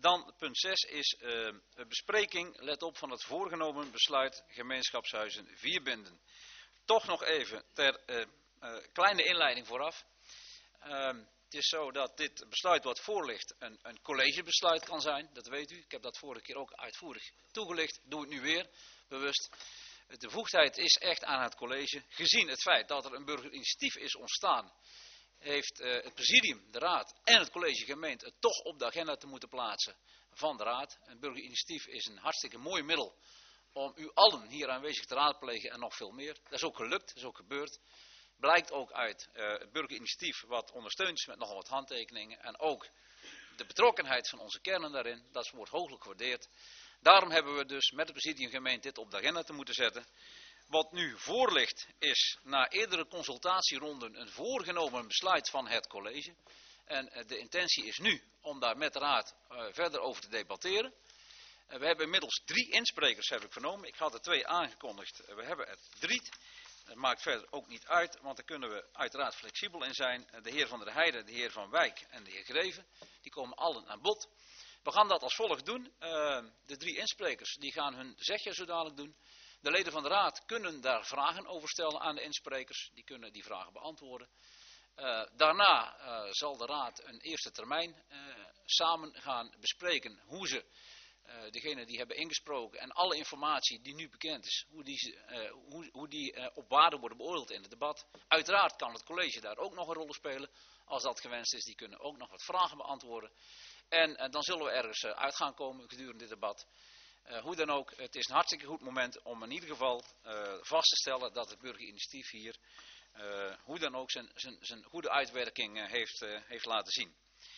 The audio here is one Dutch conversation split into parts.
Dan punt 6 is bespreking, let op, van het voorgenomen besluit gemeenschapshuizen 4 binden. Toch nog even ter kleine inleiding vooraf. Het is zo dat dit besluit wat voor ligt een collegebesluit kan zijn, dat weet u. Ik heb dat vorige keer ook uitvoerig toegelicht, doe het nu weer, bewust. De bevoegdheid is echt aan het college. Gezien het feit dat er een burgerinitiatief is ontstaan, heeft het presidium, de raad en het college gemeend het toch op de agenda te moeten plaatsen van de raad. Een burgerinitiatief is een hartstikke mooi middel om u allen hier aanwezig te raadplegen en nog veel meer. Dat is ook gelukt, dat is ook gebeurd. Blijkt ook uit het burgerinitiatief wat ondersteund is met nogal wat handtekeningen. En ook de betrokkenheid van onze kernen daarin, dat wordt hooglijk gewaardeerd. Daarom hebben we dus met het presidium gemeend dit op de agenda te moeten zetten. Wat nu voor ligt is na eerdere consultatieronden een voorgenomen besluit van het college. En de intentie is nu om daar met de raad verder over te debatteren. We hebben inmiddels 3 insprekers, heb ik vernomen. Ik had er 2 aangekondigd. We hebben er 3. Dat maakt verder ook niet uit, want daar kunnen we uiteraard flexibel in zijn. De heer Van der Heijden, de heer Van Wijk en de heer Greven, die komen allen aan bod. We gaan dat als volgt doen. De 3 insprekers die gaan hun zegje zo dadelijk doen. De leden van de raad kunnen daar vragen over stellen aan de insprekers. Die kunnen die vragen beantwoorden. Daarna zal de raad een eerste termijn samen gaan bespreken hoe ze, degenen die hebben ingesproken en alle informatie die nu bekend is, hoe die op waarde worden beoordeeld in het debat. Uiteraard kan het college daar ook nog een rol spelen. Als dat gewenst is, die kunnen ook nog wat vragen beantwoorden. En dan zullen we ergens uit gaan komen gedurende dit debat. Hoe dan ook, het is een hartstikke goed moment om in ieder geval vast te stellen dat het burgerinitiatief hier hoe dan ook zijn goede uitwerking heeft laten zien.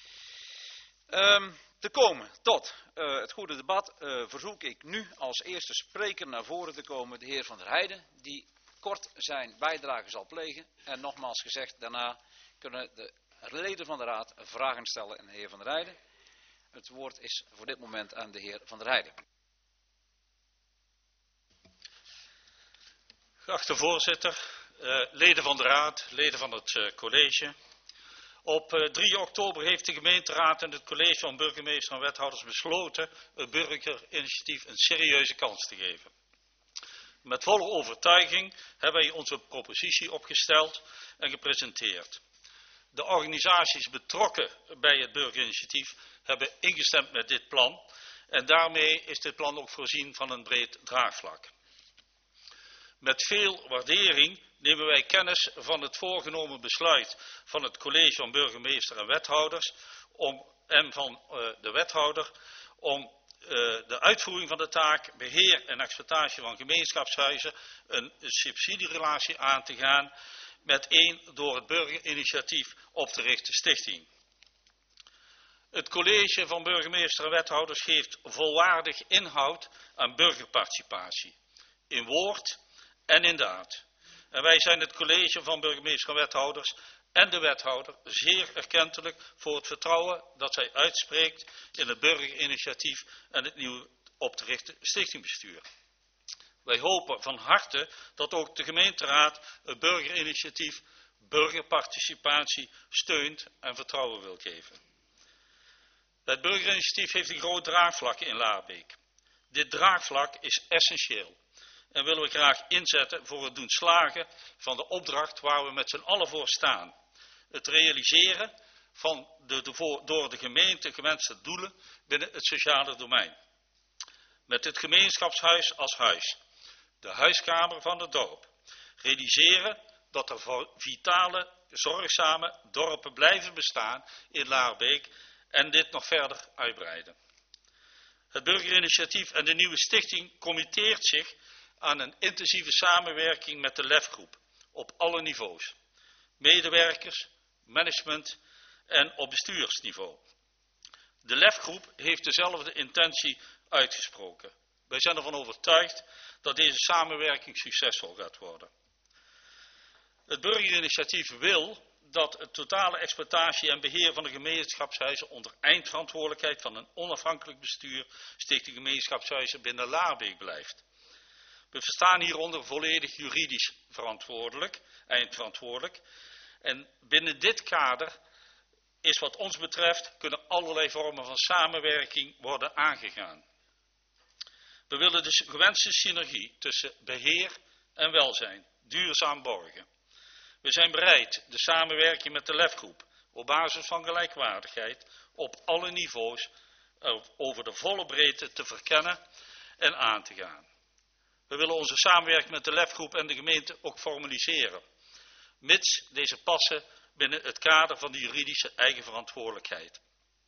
Te komen tot het goede debat verzoek ik nu als eerste spreker naar voren te komen de heer Van der Heijden, die kort zijn bijdrage zal plegen. En nogmaals gezegd, daarna kunnen de leden van de raad vragen stellen aan de heer Van der Heijden. Het woord is voor dit moment aan de heer Van der Heijden. Geachte voorzitter, leden van de raad, leden van het college. Op 3 oktober heeft de gemeenteraad en het college van burgemeester en wethouders besloten het burgerinitiatief een serieuze kans te geven. Met volle overtuiging hebben wij onze propositie opgesteld en gepresenteerd. De organisaties betrokken bij het burgerinitiatief hebben ingestemd met dit plan en daarmee is dit plan ook voorzien van een breed draagvlak. Met veel waardering nemen wij kennis van het voorgenomen besluit van het college van burgemeester en wethouders en van de wethouder om de uitvoering van de taak, beheer en exploitatie van gemeenschapshuizen een subsidierelatie aan te gaan met een door het burgerinitiatief op te richten stichting. Het college van burgemeester en wethouders geeft volwaardig inhoud aan burgerparticipatie, in woord en in daad. En wij zijn het college van burgemeester en wethouders en de wethouder zeer erkentelijk voor het vertrouwen dat zij uitspreekt in het burgerinitiatief en het nieuw op te richten stichtingbestuur. Wij hopen van harte dat ook de gemeenteraad het burgerinitiatief burgerparticipatie steunt en vertrouwen wil geven. Het burgerinitiatief heeft een groot draagvlak in Laarbeek. Dit draagvlak is essentieel en willen we graag inzetten voor het doen slagen van de opdracht waar we met z'n allen voor staan. Het realiseren van de door de gemeente gewenste doelen binnen het sociale domein. Met het gemeenschapshuis als huis, de huiskamer van het dorp. Realiseren dat er vitale, zorgzame dorpen blijven bestaan in Laarbeek en dit nog verder uitbreiden. Het burgerinitiatief en de nieuwe stichting committeert zich aan een intensieve samenwerking met de LEF-groep op alle niveaus. Medewerkers, management en op bestuursniveau. De LEF-groep heeft dezelfde intentie uitgesproken. Wij zijn ervan overtuigd dat deze samenwerking succesvol gaat worden. Het burgerinitiatief wil dat het totale exploitatie en beheer van de gemeenschapshuizen onder eindverantwoordelijkheid van een onafhankelijk bestuur Stichting Gemeenschapshuizen binnen Laarbeek blijft. We verstaan hieronder volledig juridisch eindverantwoordelijk. En binnen dit kader is wat ons betreft, kunnen allerlei vormen van samenwerking worden aangegaan. We willen de gewenste synergie tussen beheer en welzijn duurzaam borgen. We zijn bereid de samenwerking met de LEF-groep op basis van gelijkwaardigheid op alle niveaus over de volle breedte te verkennen en aan te gaan. We willen onze samenwerking met de LEF-groep en de gemeente ook formaliseren, mits deze passen binnen het kader van de juridische eigenverantwoordelijkheid.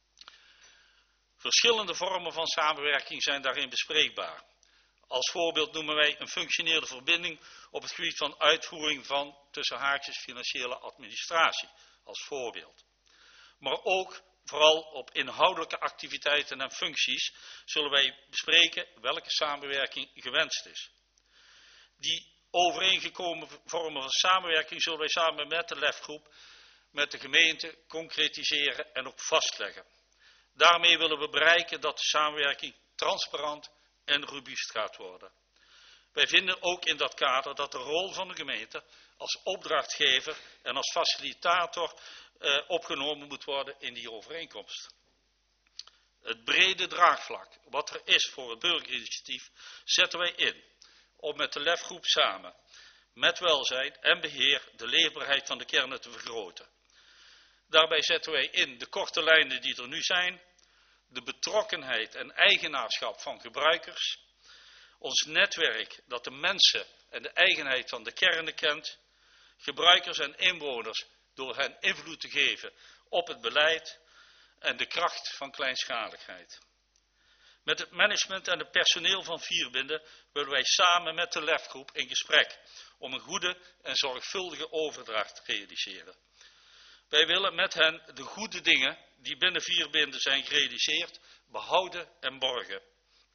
Verschillende vormen van samenwerking zijn daarin bespreekbaar. Als voorbeeld noemen wij een functionele verbinding op het gebied van uitvoering van tussen haakjes financiële administratie, als voorbeeld. Maar ook vooral op inhoudelijke activiteiten en functies zullen wij bespreken welke samenwerking gewenst is. Die overeengekomen vormen van samenwerking zullen wij samen met de LEF-groep, met de gemeente concretiseren en ook vastleggen. Daarmee willen we bereiken dat de samenwerking transparant en robuust gaat worden. Wij vinden ook in dat kader dat de rol van de gemeente als opdrachtgever en als facilitator opgenomen moet worden in die overeenkomst. Het brede draagvlak wat er is voor het burgerinitiatief zetten wij in om met de LEF-groep samen met welzijn en beheer de leefbaarheid van de kernen te vergroten. Daarbij zetten wij in de korte lijnen die er nu zijn, de betrokkenheid en eigenaarschap van gebruikers, ons netwerk dat de mensen en de eigenheid van de kernen kent, gebruikers en inwoners door hen invloed te geven op het beleid en de kracht van kleinschaligheid. Met het management en het personeel van Vierbinden willen wij samen met de LEF-groep in gesprek om een goede en zorgvuldige overdracht te realiseren. Wij willen met hen de goede dingen die binnen Vierbinden zijn gerealiseerd behouden en borgen.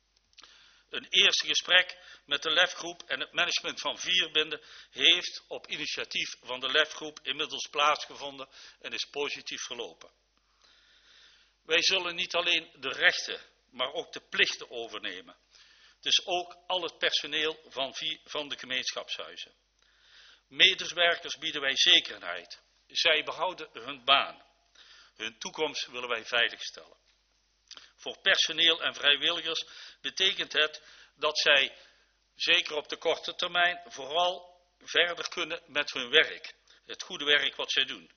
Een eerste gesprek met de LEF-groep en het management van Vierbinden heeft op initiatief van de LEF-groep inmiddels plaatsgevonden en is positief verlopen. Wij zullen niet alleen de rechten, maar ook de plichten overnemen. Dus ook al het personeel van de gemeenschapshuizen. Medewerkers bieden wij zekerheid. Zij behouden hun baan. Hun toekomst willen wij veiligstellen. Voor personeel en vrijwilligers betekent het dat zij, zeker op de korte termijn, vooral verder kunnen met hun werk. Het goede werk wat zij doen.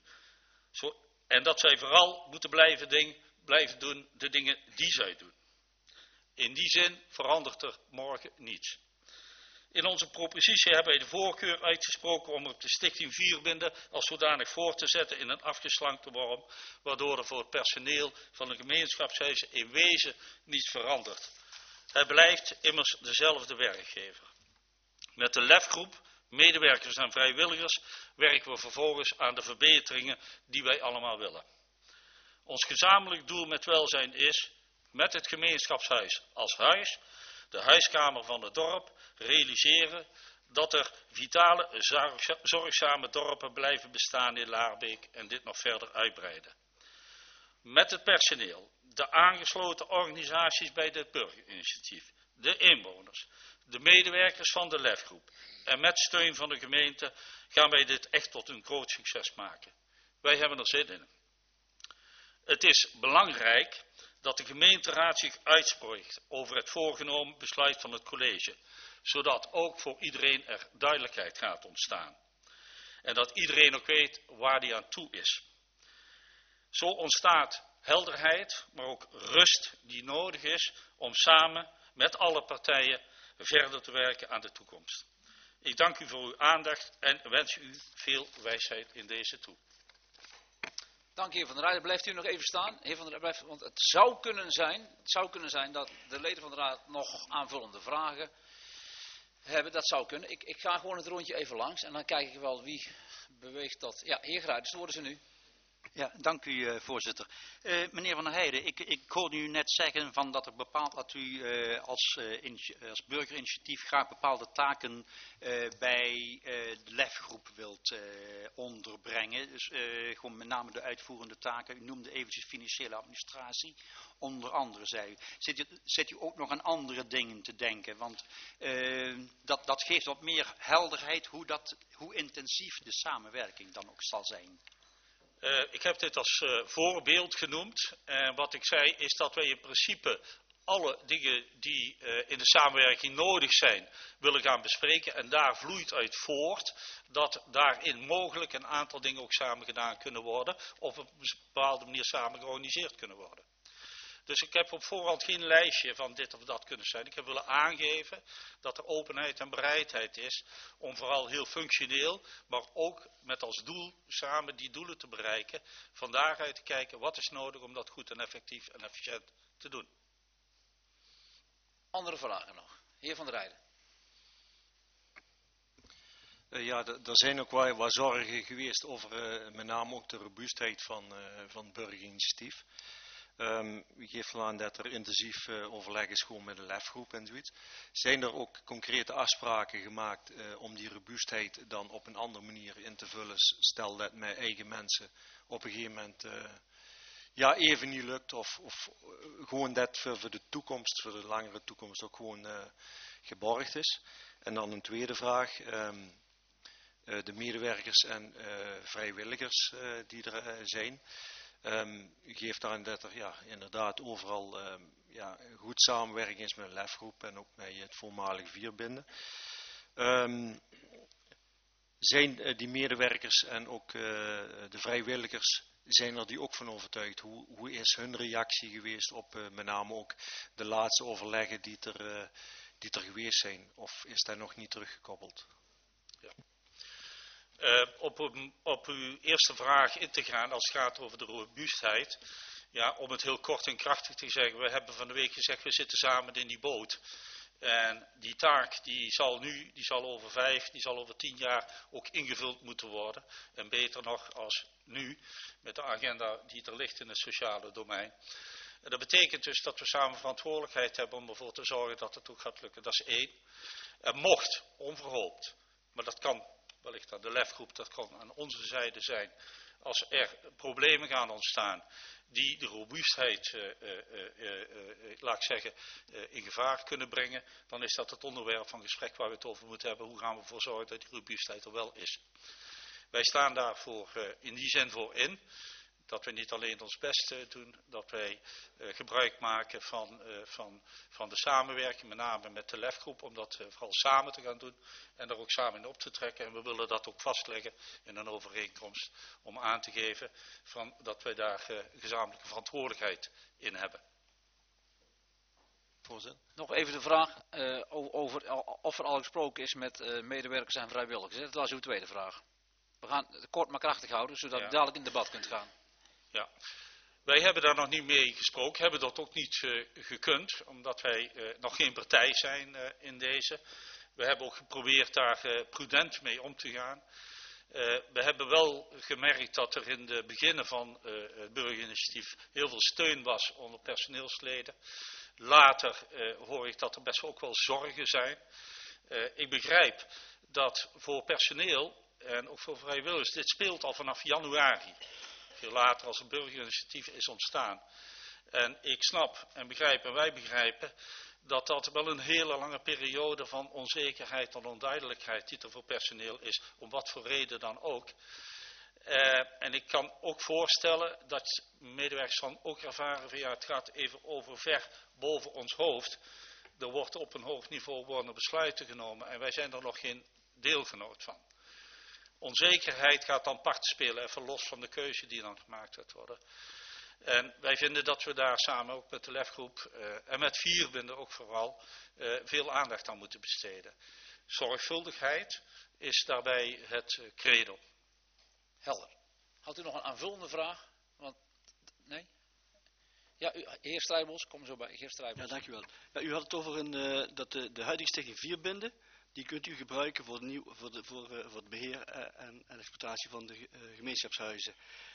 En dat zij vooral moeten blijven doen de dingen die zij doen. In die zin verandert er morgen niets. In onze propositie hebben wij de voorkeur uitgesproken om op de stichting Vierbinden als zodanig voor te zetten in een afgeslankte vorm, waardoor er voor het personeel van de gemeenschapshuizen in wezen niets verandert. Het blijft immers dezelfde werkgever. Met de LEF-groep, medewerkers en vrijwilligers werken we vervolgens aan de verbeteringen die wij allemaal willen. Ons gezamenlijk doel met welzijn is, met het gemeenschapshuis als huis, de huiskamer van het dorp, realiseren dat er vitale, zorgzame dorpen blijven bestaan in Laarbeek en dit nog verder uitbreiden. Met het personeel, de aangesloten organisaties bij dit burgerinitiatief, de inwoners, de medewerkers van de LEF-groep en met steun van de gemeente gaan wij dit echt tot een groot succes maken. Wij hebben er zin in. Het is belangrijk dat de gemeenteraad zich uitspreekt over het voorgenomen besluit van het college, zodat ook voor iedereen er duidelijkheid gaat ontstaan. En dat iedereen ook weet waar die aan toe is. Zo ontstaat helderheid, maar ook rust die nodig is om samen met alle partijen verder te werken aan de toekomst. Ik dank u voor uw aandacht en wens u veel wijsheid in deze toe. Dank heer Van der Rijden. Blijft u nog even staan? Heer Van der Rijden, want het zou kunnen zijn dat de leden van de raad nog aanvullende vragen hebben. Dat zou kunnen. Ik ga gewoon het rondje even langs en dan kijk ik wel wie beweegt tot. Ja, heer Gruijters, worden ze nu. Ja, dank u voorzitter. Meneer Van der Heijden, ik hoorde u net zeggen van dat u als burgerinitiatief graag bepaalde taken bij de LEF-groep wilt onderbrengen. Dus gewoon met name de uitvoerende taken. U noemde eventjes financiële administratie. Onder andere zei u. Zit u ook nog aan andere dingen te denken? Want dat geeft wat meer helderheid hoe intensief de samenwerking dan ook zal zijn. Ik heb dit als voorbeeld genoemd. En wat ik zei is dat wij in principe alle dingen die in de samenwerking nodig zijn, willen gaan bespreken. En daar vloeit uit voort dat daarin mogelijk een aantal dingen ook samen gedaan kunnen worden. Of op een bepaalde manier samen georganiseerd kunnen worden. Dus ik heb op voorhand geen lijstje van dit of dat kunnen zijn. Ik heb willen aangeven dat er openheid en bereidheid is om vooral heel functioneel, maar ook met als doel samen die doelen te bereiken. Van daaruit te kijken wat is nodig om dat goed en effectief en efficiënt te doen. Andere vragen nog? Heer Van der Rijden. Ja, er zijn ook wel wat zorgen geweest over met name ook de robuustheid van het burgerinitiatief. U geeft wel aan dat er intensief overleg is gewoon met de LEF-groep en zoiets. Zijn er ook concrete afspraken gemaakt om die robuustheid dan op een andere manier in te vullen? Stel dat met eigen mensen op een gegeven moment even niet lukt of gewoon dat voor de toekomst, voor de langere toekomst ook gewoon geborgd is. En dan een tweede vraag. De medewerkers en vrijwilligers die er zijn. U geeft aan dat er inderdaad overal goed samenwerking is met de LEF-groep en ook met het voormalig Vierbinden. Zijn die medewerkers en ook de vrijwilligers, zijn er die ook van overtuigd? Hoe is hun reactie geweest op met name ook de laatste overleggen die er geweest zijn? Of is dat nog niet teruggekoppeld? Ja. Op uw eerste vraag in te gaan als het gaat over de robuustheid. Ja, om het heel kort en krachtig te zeggen. We hebben van de week gezegd, we zitten samen in die boot. En die taak die zal over 5, die zal over 10 jaar ook ingevuld moeten worden. En beter nog als nu, met de agenda die er ligt in het sociale domein. En dat betekent dus dat we samen verantwoordelijkheid hebben om ervoor te zorgen dat het ook gaat lukken. Dat is 1. Er mocht, onverhoopt, maar dat kan wellicht aan de LEF-groep, dat kan aan onze zijde zijn. Als er problemen gaan ontstaan die de robuustheid, laat ik zeggen, in gevaar kunnen brengen, dan is dat het onderwerp van gesprek waar we het over moeten hebben. Hoe gaan we ervoor zorgen dat die robuustheid er wel is? Wij staan daarvoor in die zin voor in. Dat we niet alleen ons best doen, dat wij gebruik maken van de samenwerking, met name met de LEF-groep, om dat vooral samen te gaan doen en er ook samen in op te trekken. En we willen dat ook vastleggen in een overeenkomst om aan te geven dat wij daar gezamenlijke verantwoordelijkheid in hebben. Voorzitter. Nog even de vraag over of er al gesproken is met medewerkers en vrijwilligers. Dat was uw tweede vraag. We gaan het kort maar krachtig houden, zodat u dadelijk in debat kunt gaan. Ja, wij hebben daar nog niet mee gesproken, hebben dat ook niet gekund, omdat wij nog geen partij zijn in deze. We hebben ook geprobeerd daar prudent mee om te gaan. We hebben wel gemerkt dat er in de beginnen van het burgerinitiatief heel veel steun was onder personeelsleden. Later hoor ik dat er best ook wel zorgen zijn. Ik begrijp dat voor personeel en ook voor vrijwilligers, dit speelt al vanaf januari. Veel later als een burgerinitiatief is ontstaan. En ik snap en begrijp en wij begrijpen dat dat wel een hele lange periode van onzekerheid en onduidelijkheid die er voor personeel is, om wat voor reden dan ook. En ik kan ook voorstellen dat medewerkers van ook ervaren van het gaat even over ver boven ons hoofd. Er wordt op een hoog niveau worden besluiten genomen en wij zijn er nog geen deelgenoot van. Onzekerheid gaat dan part spelen, even los van de keuze die dan gemaakt gaat worden. En wij vinden dat we daar samen ook met de LEF-groep en met Vierbinden ook vooral veel aandacht aan moeten besteden. Zorgvuldigheid is daarbij het credo. Helder. Had u nog een aanvullende vraag? Nee? Ja, heer Strijbos, kom zo bij. Heer Strijbos. Ja, dankjewel. Ja, u had het over dat de huidige stichting Vierbinden, die kunt u gebruiken voor het beheer en exploitatie van de gemeenschapshuizen.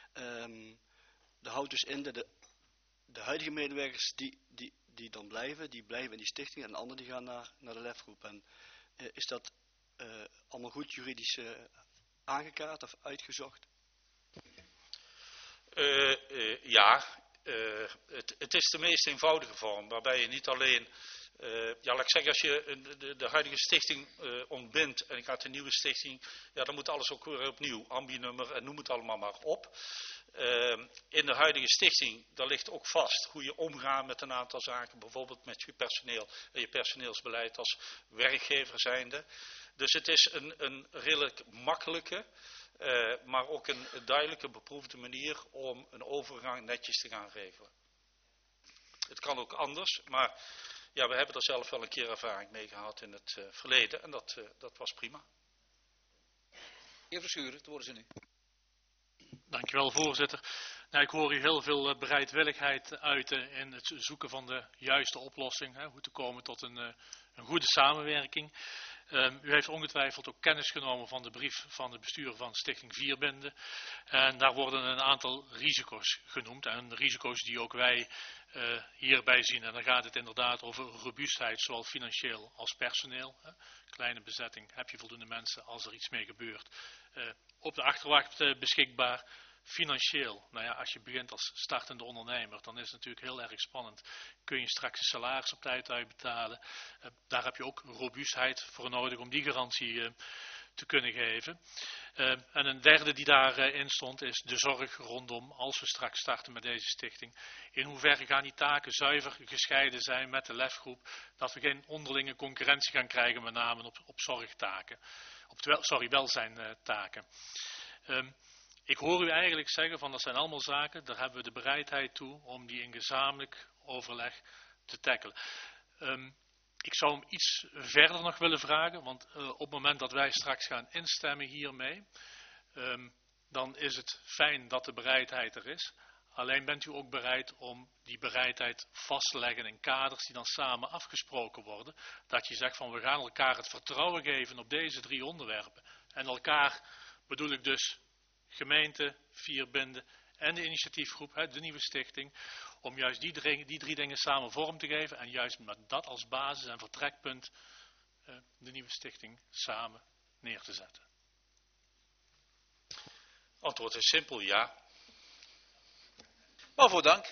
Dat houdt dus in dat de huidige medewerkers die dan blijven, die blijven in die stichting en de anderen die gaan naar de LEF-groep. En is dat allemaal goed juridisch aangekaart of uitgezocht? Het is de meest eenvoudige vorm, waarbij je niet alleen, laat ik zeggen, als je de huidige stichting ontbindt en je gaat een nieuwe stichting, ja, dan moet alles ook weer opnieuw, ambi-nummer en noem het allemaal maar op. In de huidige stichting, daar ligt ook vast hoe je omgaat met een aantal zaken, bijvoorbeeld met je personeel en je personeelsbeleid als werkgever zijnde. Dus het is een redelijk makkelijke, maar ook een duidelijke beproefde manier om een overgang netjes te gaan regelen. Het kan ook anders, maar ja, we hebben er zelf wel een keer ervaring mee gehad in het verleden en dat was prima. Heer Verschuren, het woord is aan u. Dankjewel, voorzitter. Nou, ik hoor u heel veel bereidwilligheid uiten in het zoeken van de juiste oplossing, hoe te komen tot een goede samenwerking. U heeft ongetwijfeld ook kennis genomen van de brief van de bestuurder van Stichting Vierbinden. En daar worden een aantal risico's genoemd. En risico's die ook wij hierbij zien. En dan gaat het inderdaad over robuustheid, zowel financieel als personeel. Kleine bezetting, heb je voldoende mensen als er iets mee gebeurt. Op de achterwacht beschikbaar. Financieel, nou ja, als je begint als startende ondernemer, dan is het natuurlijk heel erg spannend. Kun je straks je salaris op tijd uitbetalen? Daar heb je ook robuustheid voor nodig om die garantie te kunnen geven. En een derde die daarin stond is de zorg rondom, als we straks starten met deze stichting. In hoeverre gaan die taken zuiver gescheiden zijn met de lefgroep, dat we geen onderlinge concurrentie gaan krijgen, met name op zorgtaken, welzijntaken. Ik hoor u eigenlijk zeggen van dat zijn allemaal zaken, daar hebben we de bereidheid toe om die in gezamenlijk overleg te tackelen. Ik zou hem iets verder nog willen vragen, want op het moment dat wij straks gaan instemmen hiermee, dan is het fijn dat de bereidheid er is. Alleen bent u ook bereid om die bereidheid vast te leggen in kaders die dan samen afgesproken worden. Dat je zegt van we gaan elkaar het vertrouwen geven op deze 3 onderwerpen. En elkaar bedoel ik dus gemeente, Vierbinden en de initiatiefgroep, de nieuwe stichting, om juist die 3 dingen samen vorm te geven en juist met dat als basis en vertrekpunt de nieuwe stichting samen neer te zetten. Antwoord is simpel, ja. Waarvoor dank.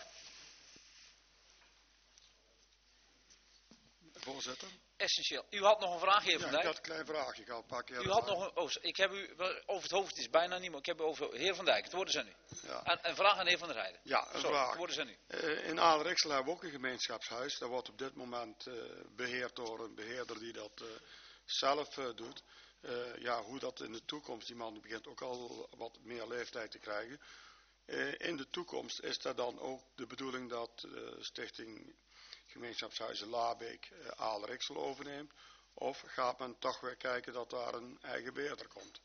Voorzitter. Essentieel. U had nog een vraag, heer Van Ja, Dijk. ik had een klein vraagje. Ik ga een paar keer. U had nog een. Oh, ik heb u over het hoofd, het is bijna niet, maar ik heb u over heer Van Dijk. Het woord is aan u. Ja. Een vraag aan de heer Van der Heijden. Ja, een vraag. Het woord is aan u. In Adelrijksel hebben we ook een gemeenschapshuis. Dat wordt op dit moment beheerd door een beheerder die dat zelf doet. Ja, hoe dat in de toekomst, die man begint ook al wat meer leeftijd te krijgen. In de toekomst is dat dan ook de bedoeling dat Stichting Gemeenschapshuizen Labeek Adelrijksel overneemt? Of gaat men toch weer kijken dat daar een eigen beheerder komt?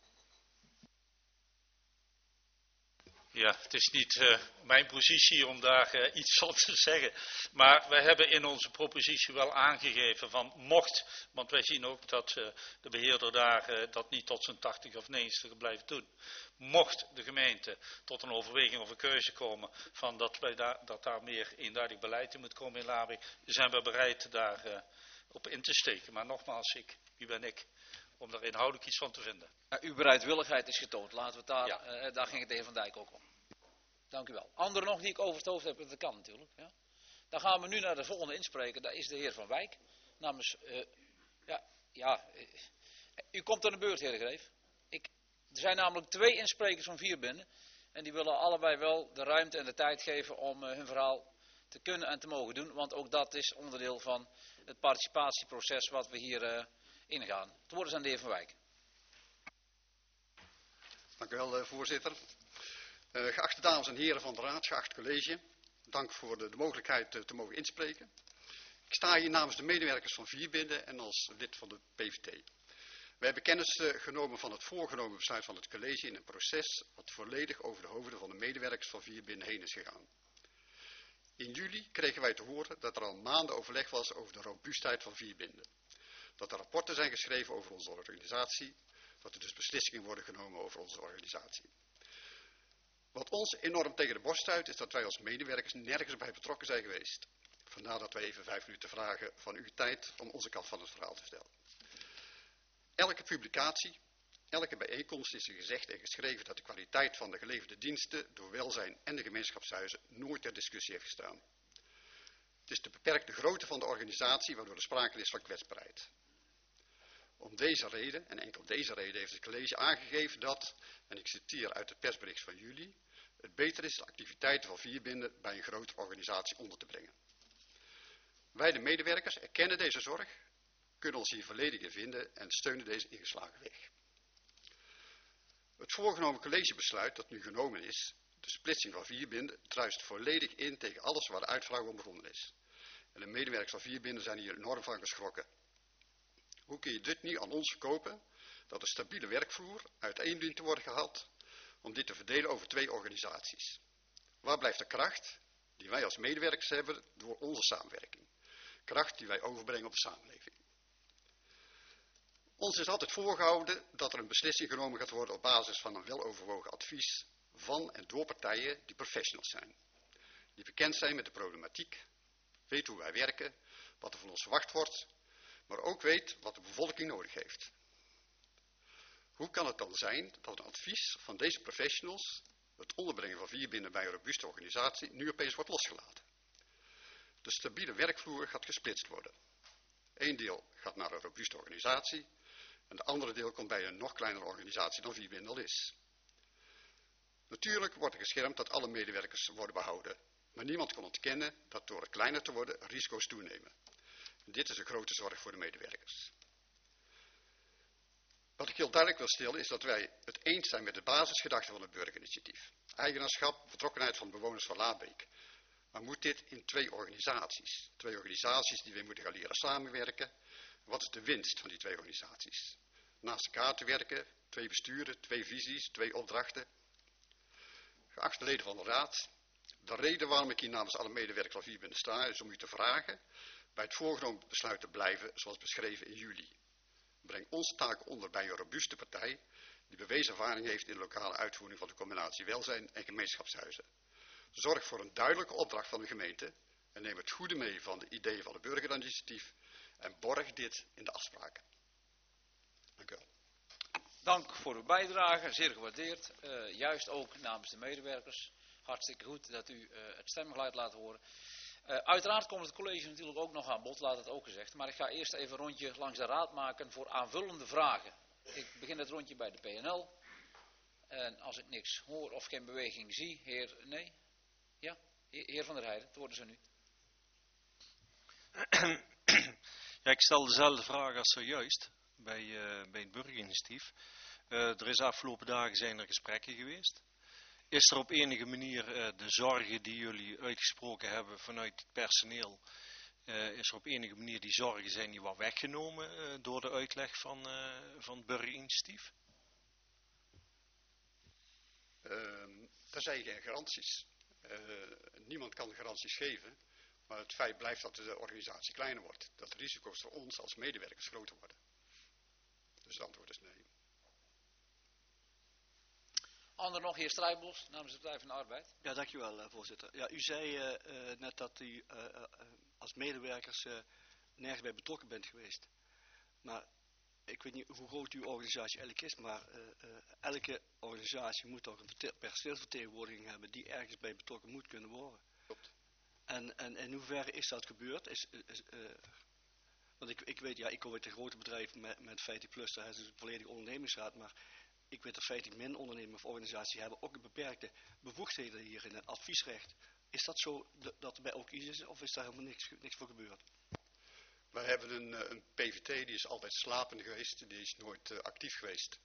Ja, het is niet mijn positie om daar iets van te zeggen. Maar wij hebben in onze propositie wel aangegeven van mocht, want wij zien ook dat de beheerder daar dat niet tot zijn 80 of 90 blijft doen. Mocht de gemeente tot een overweging of een keuze komen van dat daar meer eenduidig beleid in moet komen in Labeek, zijn we bereid daar op in te steken. Maar nogmaals, wie ben ik om daar inhoudelijk iets van te vinden? Uw bereidwilligheid is getoond. Laten we het daar, daar ging het de heer Van Dijk ook om. Dank u wel. Anderen nog die ik over het hoofd heb, dat kan natuurlijk. Ja. Dan gaan we nu naar de volgende inspreker. Dat is de heer Van Wijk. Namens, u komt aan de beurt, heer de Greef. Er zijn namelijk 2 insprekers van Vierbinden. En die willen allebei wel de ruimte en de tijd geven om hun verhaal te kunnen en te mogen doen. Want ook dat is onderdeel van het participatieproces wat we hier ingaan. Het woord is aan de heer Van Wijk. Dank u wel, voorzitter. Geachte dames en heren van de Raad, geacht college, dank voor de mogelijkheid te mogen inspreken. Ik sta hier namens de medewerkers van Vierbinden en als lid van de PVT. We hebben kennis genomen van het voorgenomen besluit van het college in een proces wat volledig over de hoofden van de medewerkers van Vierbinden heen is gegaan. In juli kregen wij te horen dat er al maanden overleg was over de robuustheid van Vierbinden. Dat er rapporten zijn geschreven over onze organisatie, dat er dus beslissingen worden genomen over onze organisatie. Wat ons enorm tegen de borst stuit is dat wij als medewerkers nergens bij betrokken zijn geweest. Vandaar dat wij even 5 minuten vragen van uw tijd om onze kant van het verhaal te vertellen. Elke publicatie, elke bijeenkomst is er gezegd en geschreven dat de kwaliteit van de geleverde diensten door welzijn en de gemeenschapshuizen nooit ter discussie heeft gestaan. Het is de beperkte grootte van de organisatie waardoor er sprake is van kwetsbaarheid. Om deze reden, en enkel deze reden, heeft het college aangegeven dat, en ik citeer uit het persbericht van juli, het beter is de activiteiten van Vierbinden bij een grotere organisatie onder te brengen. Wij de medewerkers erkennen deze zorg, kunnen ons hier volledig in vinden en steunen deze ingeslagen weg. Het voorgenomen collegebesluit dat nu genomen is, de splitsing van Vierbinden, druist volledig in tegen alles waar de uitvraag om begonnen is. En de medewerkers van Vierbinden zijn hier enorm van geschrokken. Hoe kun je dit nu aan ons verkopen, dat een stabiele werkvloer uiteen dient te worden gehaald, om dit te verdelen over 2 organisaties? Waar blijft de kracht die wij als medewerkers hebben door onze samenwerking? Kracht die wij overbrengen op de samenleving. Ons is altijd voorgehouden dat er een beslissing genomen gaat worden op basis van een weloverwogen advies van en door partijen die professionals zijn. Die bekend zijn met de problematiek, weten hoe wij werken, wat er van ons verwacht wordt, maar ook weet wat de bevolking nodig heeft. Hoe kan het dan zijn dat een advies van deze professionals, het onderbrengen van Vierbinden bij een robuuste organisatie, nu opeens wordt losgelaten? De stabiele werkvloer gaat gesplitst worden. Eén deel gaat naar een robuuste organisatie en de andere deel komt bij een nog kleinere organisatie dan Vierbinden al is. Natuurlijk wordt er geschermd dat alle medewerkers worden behouden, maar niemand kan ontkennen dat door het kleiner te worden risico's toenemen. En dit is een grote zorg voor de medewerkers. Wat ik heel duidelijk wil stellen is dat wij het eens zijn met de basisgedachte van het burgerinitiatief. Eigenaarschap, betrokkenheid van bewoners van Laarbeek. Maar moet dit in 2 organisaties? 2 organisaties die weer moeten gaan leren samenwerken. Wat is de winst van die 2 organisaties? Naast elkaar te werken, 2 besturen, 2 visies, 2 opdrachten. Geachte leden van de Raad, de reden waarom ik hier namens alle medewerkers van Vierbinden sta is om u te vragen bij het voorgenomen besluit te blijven zoals beschreven in juli. Breng onze taak onder bij een robuuste partij die bewezen ervaring heeft in de lokale uitvoering van de combinatie welzijn en gemeenschapshuizen. Zorg voor een duidelijke opdracht van de gemeente en neem het goede mee van de ideeën van het burgerinitiatief en borg dit in de afspraken. Dank u wel. Dank voor uw bijdrage, zeer gewaardeerd. Juist ook namens de medewerkers. Hartstikke goed dat u het stemgeluid laat horen. Uiteraard komt het college natuurlijk ook nog aan bod, laat het ook gezegd. Maar ik ga eerst even een rondje langs de raad maken voor aanvullende vragen. Ik begin het rondje bij de PNL. En als ik niks hoor of geen beweging zie, heer Van der Heijden, het worden ze nu. Ja, ik stel dezelfde vraag als zojuist bij het burgerinitiatief. Er is de afgelopen dagen zijn er gesprekken geweest. Is er op enige manier de zorgen die jullie uitgesproken hebben vanuit het personeel, is er op enige manier die zorgen zijn die wat weggenomen door de uitleg van het burgerinitiatief? Er zijn geen garanties. Niemand kan garanties geven, maar het feit blijft dat de organisatie kleiner wordt. Dat de risico's voor ons als medewerkers groter worden. Dus het antwoord is nee. Ander nog, heer Strijbos, namens de Partij van de Arbeid. Ja, dankjewel, voorzitter. Ja, u zei net dat u als medewerkers nergens bij betrokken bent geweest. Maar ik weet niet hoe groot uw organisatie eigenlijk is, maar elke organisatie moet toch een personeelsvertegenwoordiging hebben die ergens bij betrokken moet kunnen worden. Klopt. En in hoeverre is dat gebeurd? Want ik weet, ja, ik kom uit een grote bedrijf met 50 plus, daar is dus een volledige ondernemingsraad, maar ik weet dat 50 min ondernemingen of organisaties hebben ook een beperkte bevoegdheden hier in het adviesrecht. Is dat zo dat er bij ook iets is, of is daar helemaal niks voor gebeurd? Wij hebben een PVT, die is altijd slapend geweest, die is nooit actief geweest.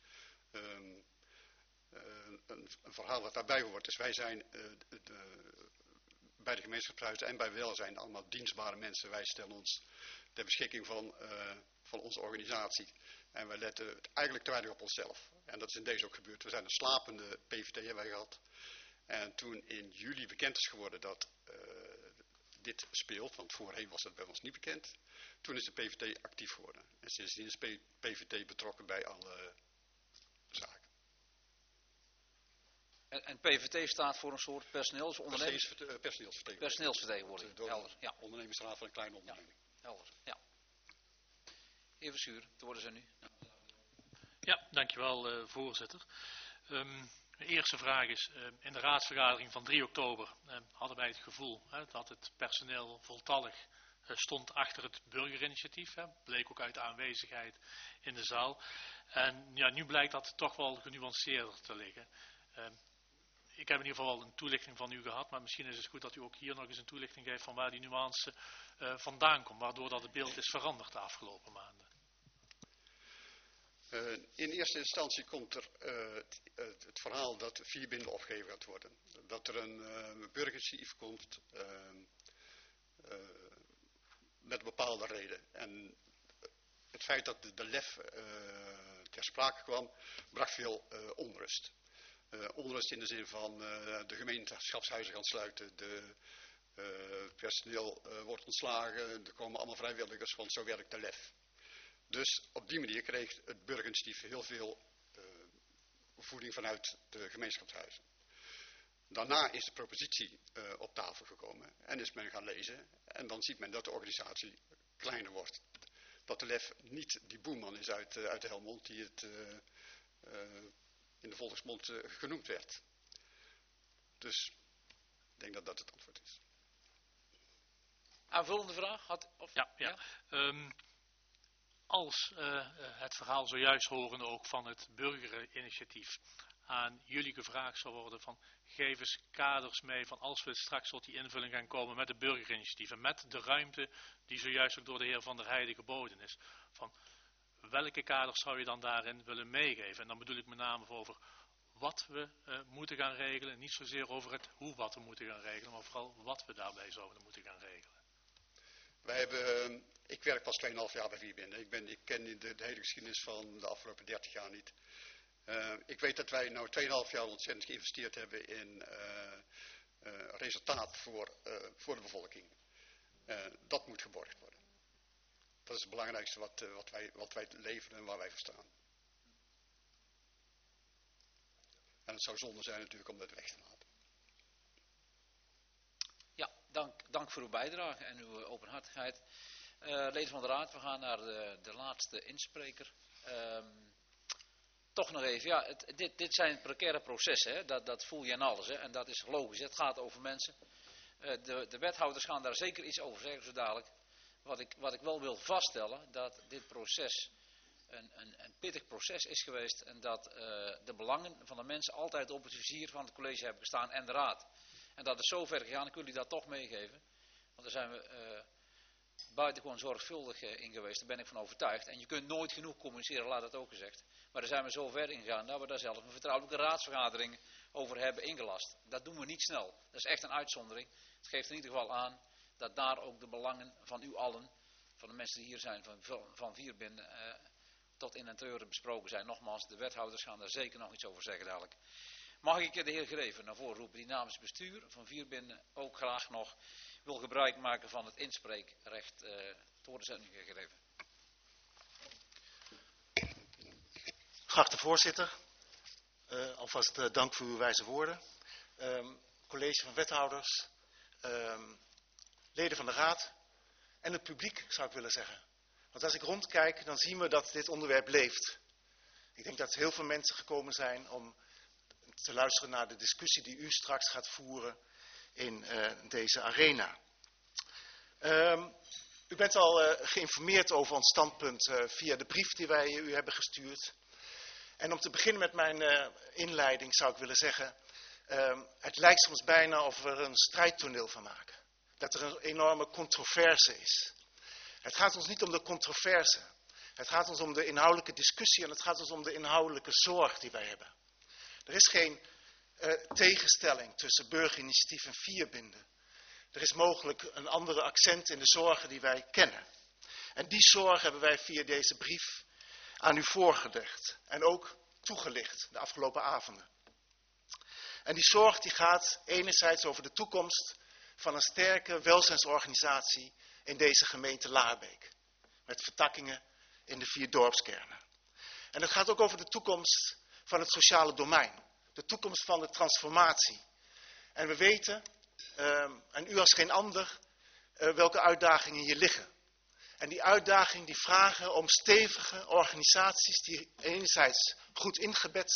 Een verhaal wat daarbij hoort is, wij zijn bij de gemeenschapshuizen en bij welzijn allemaal dienstbare mensen. Wij stellen ons ter beschikking van onze organisatie. En wij letten eigenlijk te weinig op onszelf. En dat is in deze ook gebeurd. We zijn een slapende PVT hebben wij gehad. En toen in juli bekend is geworden dat dit speelt, want voorheen was het bij ons niet bekend. Toen is de PVT actief geworden. En sindsdien is PVT betrokken bij alle zaken. En PVT staat voor een soort personeelsvertegenwoordiging. Personeelsvertegenwoordiging. Door Helder, ja. ondernemingsraad van een kleine onderneming. Helder, ja. Heer Verschuur, het worden ze nu. Ja, dankjewel voorzitter. De eerste vraag is, in de raadsvergadering van 3 oktober hadden wij het gevoel dat het personeel voltallig stond achter het burgerinitiatief. Bleek ook uit de aanwezigheid in de zaal. En ja, nu blijkt dat toch wel genuanceerder te liggen. ik heb in ieder geval een toelichting van u gehad, maar misschien is het goed dat u ook hier nog eens een toelichting geeft van waar die nuance vandaan komt, waardoor dat het beeld is veranderd de afgelopen maanden. In eerste instantie komt er het verhaal dat Vierbinden opgegeven gaat worden. Dat er een burgerinitiatief komt met een bepaalde reden. En het feit dat de LEF ter sprake kwam, bracht veel onrust. Onrust in de zin van de gemeenschapshuizen gaan sluiten, de personeel wordt ontslagen, er komen allemaal vrijwilligers, want zo werkt de LEF. Dus op die manier kreeg het burgerinitiatief heel veel voeding vanuit de gemeenschapshuizen. Daarna is de propositie op tafel gekomen en is men gaan lezen. En dan ziet men dat de organisatie kleiner wordt. Dat de LEF niet die boeman is uit de Helmond die het in de volksmond genoemd werd. Dus ik denk dat dat het antwoord is. Aanvullende vraag? Ja. Als het verhaal zojuist horende ook van het burgerinitiatief aan jullie gevraagd zou worden van geef eens kaders mee van als we straks tot die invulling gaan komen met de burgerinitiatief en met de ruimte die zojuist ook door de heer Van der Heijden geboden is, van welke kaders zou je dan daarin willen meegeven? En dan bedoel ik met name over wat we moeten gaan regelen, niet zozeer over het hoe wat we moeten gaan regelen, maar vooral wat we daarbij zouden moeten gaan regelen. Ik werk pas 2,5 jaar bij Vierbinden. Ik ken de hele geschiedenis van de afgelopen 30 jaar niet. Ik weet dat wij nu 2,5 jaar ontzettend geïnvesteerd hebben in resultaat voor de bevolking. Dat moet geborgd worden. Dat is het belangrijkste wat wij leveren en waar wij voor staan. En het zou zonde zijn natuurlijk om dat weg te laten. Ja, dank voor uw bijdrage en uw openhartigheid. Leden van de Raad, we gaan naar de laatste inspreker. Toch nog even, ja, dit zijn precaire processen, hè? Dat voel je in alles, hè? En dat is logisch, het gaat over mensen. De wethouders gaan daar zeker iets over zeggen, zo dadelijk. Wat ik wel wil vaststellen, dat dit proces een pittig proces is geweest en dat de belangen van de mensen altijd op het vizier van het college hebben gestaan en de Raad. En dat is zo ver gegaan, ik wil u dat toch meegeven, want daar zijn we buitengewoon zorgvuldig in geweest, daar ben ik van overtuigd. En je kunt nooit genoeg communiceren, laat het ook gezegd. Maar daar zijn we zo ver in gegaan dat we daar zelf een vertrouwelijke raadsvergadering over hebben ingelast. Dat doen we niet snel, dat is echt een uitzondering. Het geeft in ieder geval aan dat daar ook de belangen van u allen, van de mensen die hier zijn, van Vierbinden, tot in en treuren besproken zijn. Nogmaals, de wethouders gaan daar zeker nog iets over zeggen dadelijk. Mag ik de heer Greven naar voren roepen die namens het bestuur van Vierbinden ook graag nog wil gebruik maken van het inspreekrecht. Het woord is aan u, heer Greven. Geachte voorzitter, alvast dank voor uw wijze woorden. College van wethouders, leden van de raad en het publiek zou ik willen zeggen. Want als ik rondkijk, dan zien we dat dit onderwerp leeft. Ik denk dat heel veel mensen gekomen zijn om te luisteren naar de discussie die u straks gaat voeren in deze arena. U bent al geïnformeerd over ons standpunt via de brief die wij u hebben gestuurd. En om te beginnen met mijn inleiding zou ik willen zeggen, het lijkt soms bijna of we er een strijdtoneel van maken. Dat er een enorme controverse is. Het gaat ons niet om de controverse. Het gaat ons om de inhoudelijke discussie en het gaat ons om de inhoudelijke zorg die wij hebben. Er is geen tegenstelling tussen burgerinitiatief en Vierbinden. Er is mogelijk een andere accent in de zorgen die wij kennen. En die zorg hebben wij via deze brief aan u voorgelegd. En ook toegelicht de afgelopen avonden. En die zorg die gaat enerzijds over de toekomst van een sterke welzijnsorganisatie in deze gemeente Laarbeek. Met vertakkingen in de 4 dorpskernen. En het gaat ook over de toekomst van het sociale domein. De toekomst van de transformatie. En we weten, en u als geen ander, welke uitdagingen hier liggen. En die uitdagingen die vragen om stevige organisaties die enerzijds goed ingebed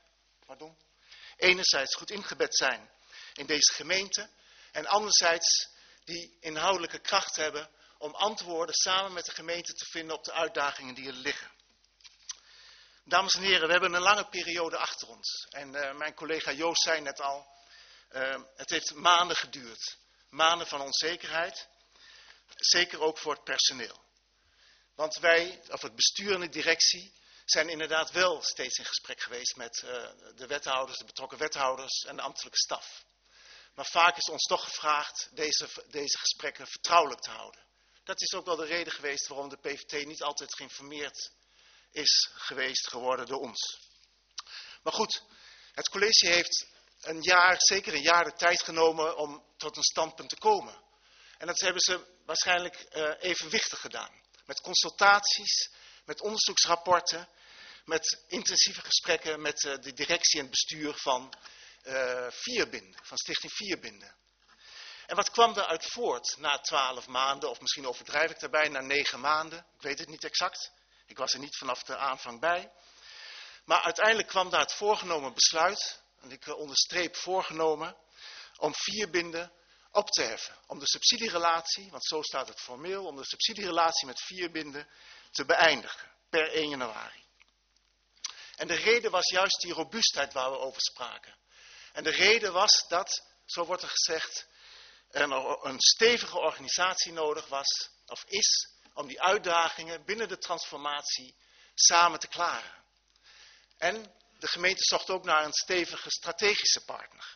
zijn in deze gemeente. En anderzijds die inhoudelijke kracht hebben om antwoorden samen met de gemeente te vinden op de uitdagingen die er liggen. Dames en heren, we hebben een lange periode achter ons. En mijn collega Joost zei net al, het heeft maanden geduurd. Maanden van onzekerheid, zeker ook voor het personeel. Want wij, of het bestuur en de directie, zijn inderdaad wel steeds in gesprek geweest met de wethouders, de betrokken wethouders en de ambtelijke staf. Maar vaak is ons toch gevraagd deze gesprekken vertrouwelijk te houden. Dat is ook wel de reden geweest waarom de PVT niet altijd geïnformeerd is geworden door ons. Maar goed, het college heeft zeker een jaar de tijd genomen om tot een standpunt te komen. En dat hebben ze waarschijnlijk evenwichtig gedaan. Met consultaties, met onderzoeksrapporten, met intensieve gesprekken met de directie en het bestuur van Vierbinden, van Stichting Vierbinden. En wat kwam daaruit voort na 12 maanden, of misschien overdrijf ik daarbij, na 9 maanden, ik weet het niet exact. Ik was er niet vanaf de aanvang bij. Maar uiteindelijk kwam daar het voorgenomen besluit, en ik onderstreep voorgenomen, om Vierbinden op te heffen. Om de subsidierelatie, want zo staat het formeel, om de subsidierelatie met Vierbinden te beëindigen per 1 januari. En de reden was juist die robuustheid waar we over spraken. En de reden was dat, zo wordt er gezegd, er een stevige organisatie nodig was, of is, om die uitdagingen binnen de transformatie samen te klaren. En de gemeente zocht ook naar een stevige strategische partner.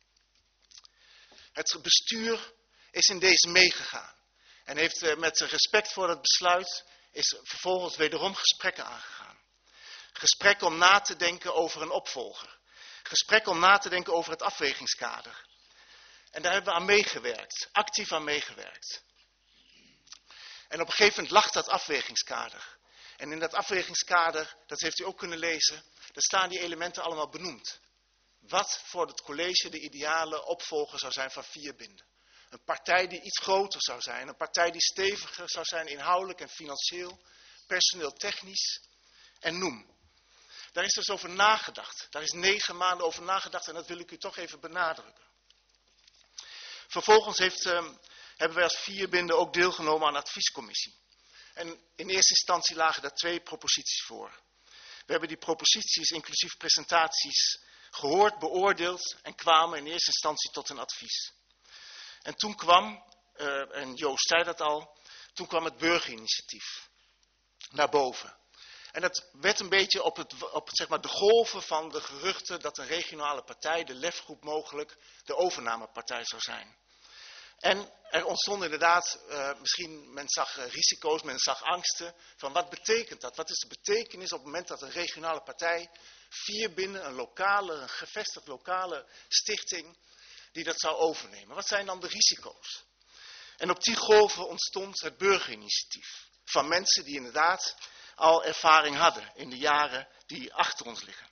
Het bestuur is in deze meegegaan. En heeft met respect voor het besluit, is vervolgens wederom gesprekken aangegaan. Gesprekken om na te denken over een opvolger. Gesprekken om na te denken over het afwegingskader. En daar hebben we aan meegewerkt, actief aan meegewerkt. En op een gegeven moment lag dat afwegingskader. En in dat afwegingskader, dat heeft u ook kunnen lezen, daar staan die elementen allemaal benoemd. Wat voor het college de ideale opvolger zou zijn van Vierbinden. Een partij die iets groter zou zijn, een partij die steviger zou zijn inhoudelijk en financieel, personeel technisch en noem. Daar is dus over nagedacht. Daar is 9 maanden over nagedacht en dat wil ik u toch even benadrukken. Vervolgens hebben wij als Vierbinden ook deelgenomen aan de adviescommissie. En in eerste instantie lagen daar 2 proposities voor. We hebben die proposities inclusief presentaties gehoord, beoordeeld en kwamen in eerste instantie tot een advies. En toen kwam, en Joost zei dat al, toen kwam het burgerinitiatief naar boven. En dat werd een beetje op zeg maar de golven van de geruchten dat een regionale partij, de LEF-groep mogelijk, de overnamepartij zou zijn. En er ontstond inderdaad, misschien men zag risico's, men zag angsten, van wat betekent dat? Wat is de betekenis op het moment dat een regionale partij Vierbinden, een gevestigd lokale stichting, die dat zou overnemen? Wat zijn dan de risico's? En op die golven ontstond het burgerinitiatief van mensen die inderdaad al ervaring hadden in de jaren die achter ons liggen.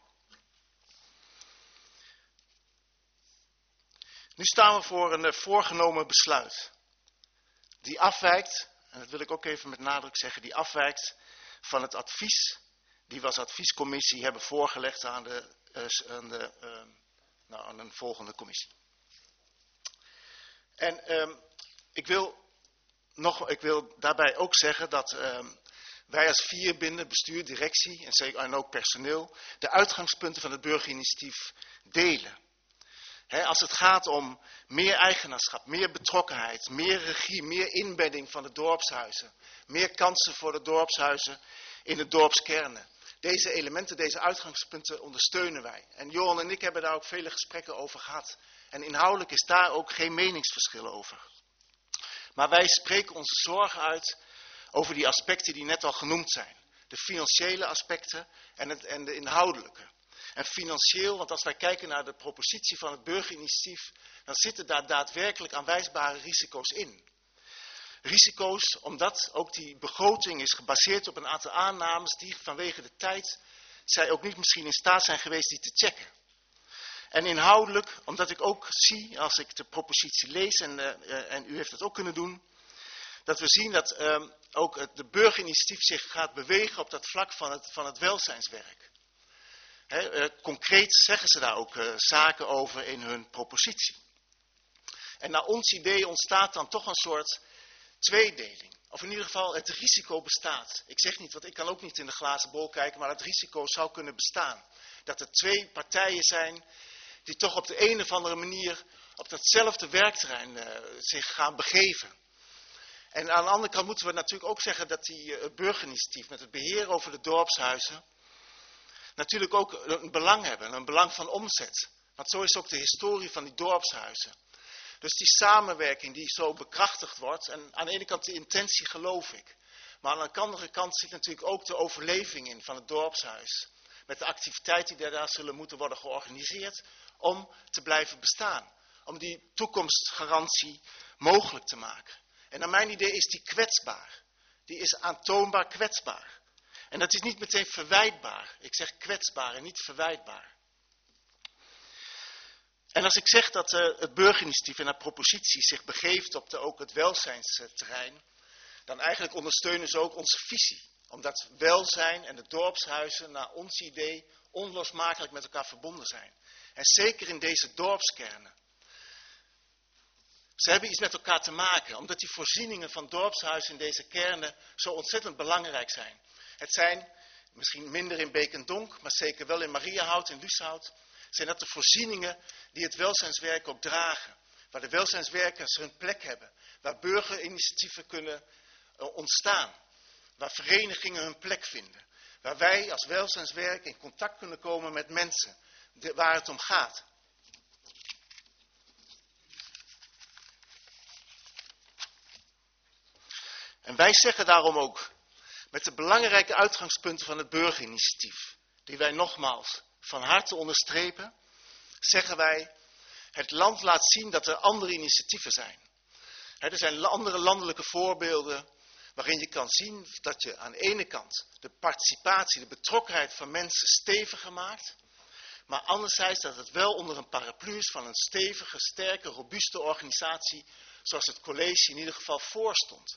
Nu staan we voor een voorgenomen besluit. Die afwijkt, en dat wil ik ook even met nadruk zeggen, die afwijkt van het advies die we als adviescommissie hebben voorgelegd aan een volgende commissie. En ik wil daarbij ook zeggen dat wij als Vierbinden, bestuur, directie en ook personeel, de uitgangspunten van het burgerinitiatief delen. Als het gaat om meer eigenaarschap, meer betrokkenheid, meer regie, meer inbedding van de dorpshuizen, meer kansen voor de dorpshuizen in de dorpskernen. Deze elementen, deze uitgangspunten ondersteunen wij. En Johan en ik hebben daar ook vele gesprekken over gehad. En inhoudelijk is daar ook geen meningsverschil over. Maar wij spreken onze zorgen uit over die aspecten die net al genoemd zijn. De financiële aspecten en de inhoudelijke. En financieel, want als wij kijken naar de propositie van het burgerinitiatief, dan zitten daar daadwerkelijk aanwijsbare risico's in. Risico's omdat ook die begroting is gebaseerd op een aantal aannames die vanwege de tijd zij ook niet misschien in staat zijn geweest die te checken. En inhoudelijk, omdat ik ook zie, als ik de propositie lees, en u heeft het ook kunnen doen, dat we zien dat ook de burgerinitiatief zich gaat bewegen op dat vlak van het welzijnswerk. Concreet zeggen ze daar ook zaken over in hun propositie. En naar ons idee ontstaat dan toch een soort tweedeling. Of in ieder geval het risico bestaat. Ik zeg niet, want ik kan ook niet in de glazen bol kijken, maar het risico zou kunnen bestaan. Dat er twee partijen zijn die toch op de een of andere manier op datzelfde werkterrein zich gaan begeven. En aan de andere kant moeten we natuurlijk ook zeggen dat die burgerinitiatief met het beheer over de dorpshuizen natuurlijk ook een belang hebben, een belang van omzet. Want zo is ook de historie van die dorpshuizen. Dus die samenwerking die zo bekrachtigd wordt, en aan de ene kant de intentie geloof ik, maar aan de andere kant zit natuurlijk ook de overleving in van het dorpshuis. Met de activiteiten die daar zullen moeten worden georganiseerd om te blijven bestaan. Om die toekomstgarantie mogelijk te maken. En naar mijn idee is die kwetsbaar. Die is aantoonbaar kwetsbaar. En dat is niet meteen verwijtbaar. Ik zeg kwetsbaar en niet verwijtbaar. En als ik zeg dat het burgerinitiatief en haar propositie zich begeeft op ook het welzijnsterrein, dan eigenlijk ondersteunen ze ook onze visie. Omdat welzijn en de dorpshuizen naar ons idee onlosmakelijk met elkaar verbonden zijn. En zeker in deze dorpskernen. Ze hebben iets met elkaar te maken, omdat die voorzieningen van dorpshuizen in deze kernen zo ontzettend belangrijk zijn. Het zijn, misschien minder in Beek en Donk, maar zeker wel in Mariahout en Luushout, zijn dat de voorzieningen die het welzijnswerk ook dragen. Waar de welzijnswerkers hun plek hebben. Waar burgerinitiatieven kunnen ontstaan. Waar verenigingen hun plek vinden. Waar wij als welzijnswerk in contact kunnen komen met mensen. Waar het om gaat. En wij zeggen daarom ook, met de belangrijke uitgangspunten van het burgerinitiatief, die wij nogmaals van harte onderstrepen, zeggen wij, het land laat zien dat er andere initiatieven zijn. Er zijn andere landelijke voorbeelden waarin je kan zien dat je aan de ene kant de participatie, de betrokkenheid van mensen steviger maakt, maar anderzijds dat het wel onder een paraplu is van een stevige, sterke, robuuste organisatie, zoals het college in ieder geval voorstond.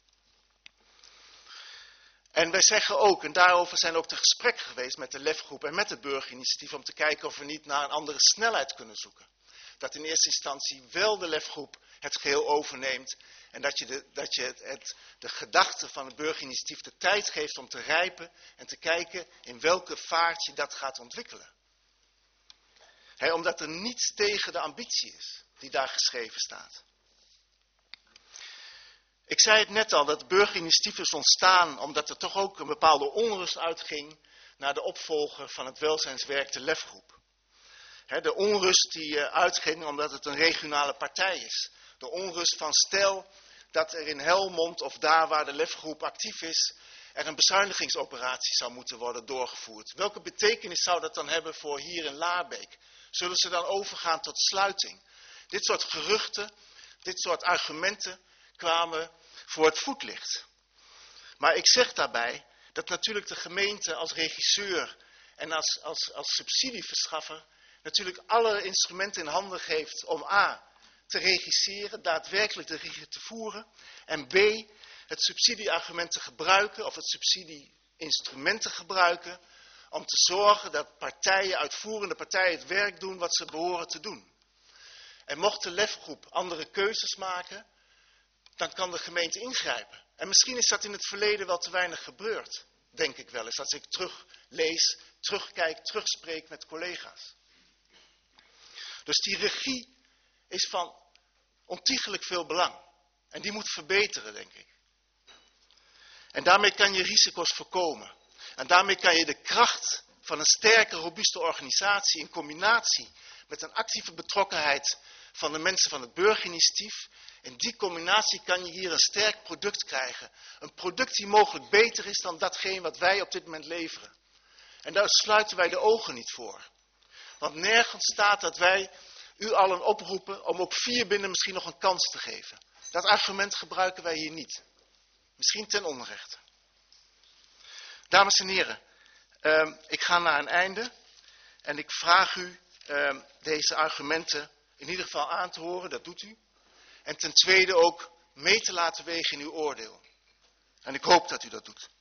En wij zeggen ook, en daarover zijn ook de gesprekken geweest met de LEF-groep en met het burgerinitiatief, om te kijken of we niet naar een andere snelheid kunnen zoeken. Dat in eerste instantie wel de LEF-groep het geheel overneemt en dat je de gedachte van het burgerinitiatief de tijd geeft om te rijpen en te kijken in welke vaart je dat gaat ontwikkelen. Omdat er niets tegen de ambitie is die daar geschreven staat. Ik zei het net al, dat het burgerinitiatief is ontstaan omdat er toch ook een bepaalde onrust uitging naar de opvolger van het welzijnswerk, de LEF-groep. De onrust die uitging omdat het een regionale partij is. De onrust van stel dat er in Helmond of daar waar de LEF-groep actief is, er een bezuinigingsoperatie zou moeten worden doorgevoerd. Welke betekenis zou dat dan hebben voor hier in Laarbeek? Zullen ze dan overgaan tot sluiting? Dit soort geruchten, dit soort argumenten kwamen voor het voetlicht. Maar ik zeg daarbij dat natuurlijk de gemeente als regisseur en als subsidieverschaffer natuurlijk alle instrumenten in handen geeft om a. te regisseren, daadwerkelijk de regie te voeren en b. het subsidieargument te gebruiken of het subsidieinstrument te gebruiken om te zorgen dat uitvoerende partijen het werk doen wat ze behoren te doen. En mocht de LEF-groep andere keuzes maken, dan kan de gemeente ingrijpen. En misschien is dat in het verleden wel te weinig gebeurd, denk ik wel eens, als ik teruglees, terugkijk, terugspreek met collega's. Dus die regie is van ontiegelijk veel belang. En die moet verbeteren, denk ik. En daarmee kan je risico's voorkomen. En daarmee kan je de kracht van een sterke, robuuste organisatie in combinatie met een actieve betrokkenheid van de mensen van het burgerinitiatief. In die combinatie kan je hier een sterk product krijgen. Een product die mogelijk beter is dan datgene wat wij op dit moment leveren. En daar sluiten wij de ogen niet voor. Want nergens staat dat wij u allen oproepen om ook Vierbinden misschien nog een kans te geven. Dat argument gebruiken wij hier niet. Misschien ten onrechte. Dames en heren, ik ga naar een einde en ik vraag u deze argumenten in ieder geval aan te horen, dat doet u. En ten tweede ook mee te laten wegen in uw oordeel. En ik hoop dat u dat doet.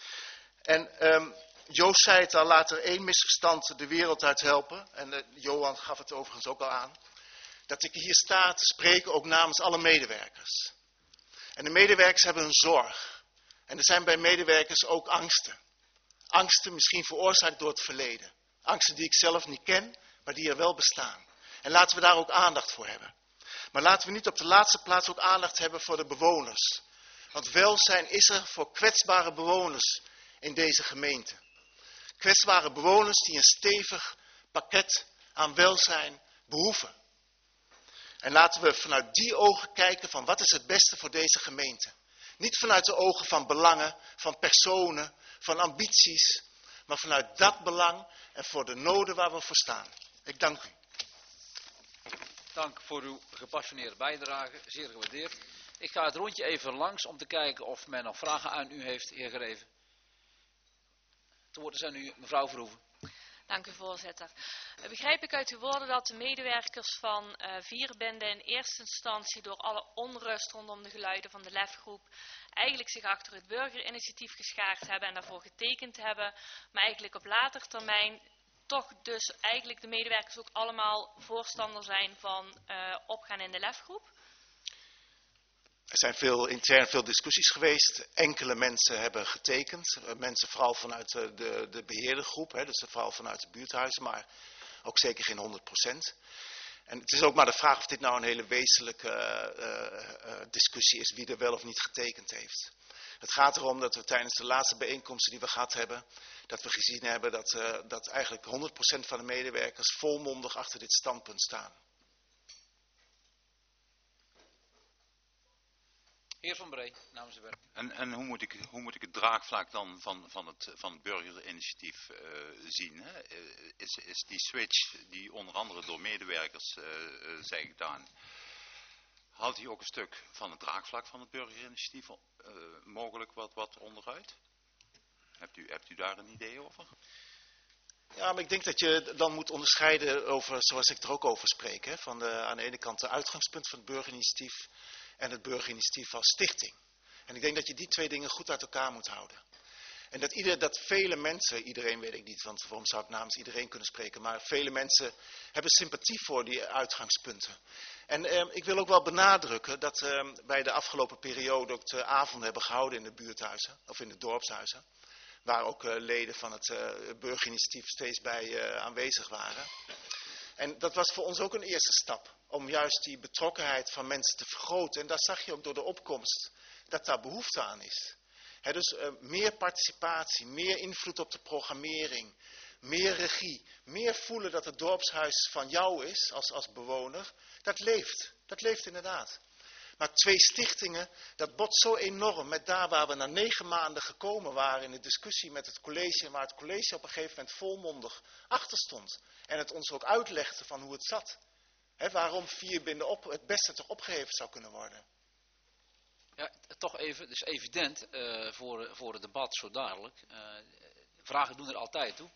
En Joost zei het al, laat er één misverstand de wereld uit helpen. En Johan gaf het overigens ook al aan. Dat ik hier sta te spreken ook namens alle medewerkers. En de medewerkers hebben een zorg. En er zijn bij medewerkers ook angsten. Angsten misschien veroorzaakt door het verleden. Angsten die ik zelf niet ken, maar die er wel bestaan. En laten we daar ook aandacht voor hebben. Maar laten we niet op de laatste plaats ook aandacht hebben voor de bewoners. Want welzijn is er voor kwetsbare bewoners in deze gemeente. Kwetsbare bewoners die een stevig pakket aan welzijn behoeven. En laten we vanuit die ogen kijken van wat is het beste voor deze gemeente. Niet vanuit de ogen van belangen, van personen, van ambities. Maar vanuit dat belang en voor de noden waar we voor staan. Ik dank u. Dank voor uw gepassioneerde bijdrage, zeer gewaardeerd. Ik ga het rondje even langs om te kijken of men nog vragen aan u heeft, heer Greven. Te woord is aan u, mevrouw Verhoeven. Dank u, voorzitter. Begrijp ik uit uw woorden dat de medewerkers van Vierbende in eerste instantie door alle onrust rondom de geluiden van de LEF-groep eigenlijk zich achter het burgerinitiatief geschaard hebben en daarvoor getekend hebben, maar eigenlijk op later termijn toch dus eigenlijk de medewerkers ook allemaal voorstander zijn van opgaan in de LEF-groep? Er zijn intern veel discussies geweest. Enkele mensen hebben getekend. Mensen vooral vanuit de beheerdergroep, dus vooral vanuit de buurthuizen, maar ook zeker geen 100%. En het is ook maar de vraag of dit nou een hele wezenlijke discussie is, wie er wel of niet getekend heeft. Het gaat erom dat we tijdens de laatste bijeenkomsten die we gehad hebben, dat we gezien hebben dat eigenlijk 100% van de medewerkers volmondig achter dit standpunt staan. Heer Van Bree, namens de werk. En hoe moet ik het draagvlak dan van het burgerinitiatief zien? Hè? Is die switch die onder andere door medewerkers zijn gedaan, haalt hij ook een stuk van het draagvlak van het burgerinitiatief mogelijk wat onderuit? Hebt u daar een idee over? Ja, maar ik denk dat je dan moet onderscheiden over, zoals ik er ook over spreek, hè, van aan de ene kant de uitgangspunt van het burgerinitiatief en het burgerinitiatief als stichting. En ik denk dat je die twee dingen goed uit elkaar moet houden. En dat vele mensen, iedereen weet ik niet, want waarom zou ik namens iedereen kunnen spreken, maar vele mensen hebben sympathie voor die uitgangspunten. En ik wil ook wel benadrukken dat wij de afgelopen periode ook de avonden hebben gehouden in de buurthuizen, of in de dorpshuizen, waar ook leden van het burgerinitiatief steeds bij aanwezig waren. En dat was voor ons ook een eerste stap, om juist die betrokkenheid van mensen te vergroten. En daar zag je ook door de opkomst dat daar behoefte aan is. Dus meer participatie, meer invloed op de programmering, meer regie, meer voelen dat het dorpshuis van jou is als bewoner. Dat leeft inderdaad. Maar 2 stichtingen, dat botst zo enorm met daar waar we na 9 maanden gekomen waren in de discussie met het college. En waar het college op een gegeven moment volmondig achter stond. En het ons ook uitlegde van hoe het zat. Waarom Vierbinde het beste toch opgeheven zou kunnen worden. Ja, toch even, het is evident voor het debat zo dadelijk. Vragen doen er altijd toe.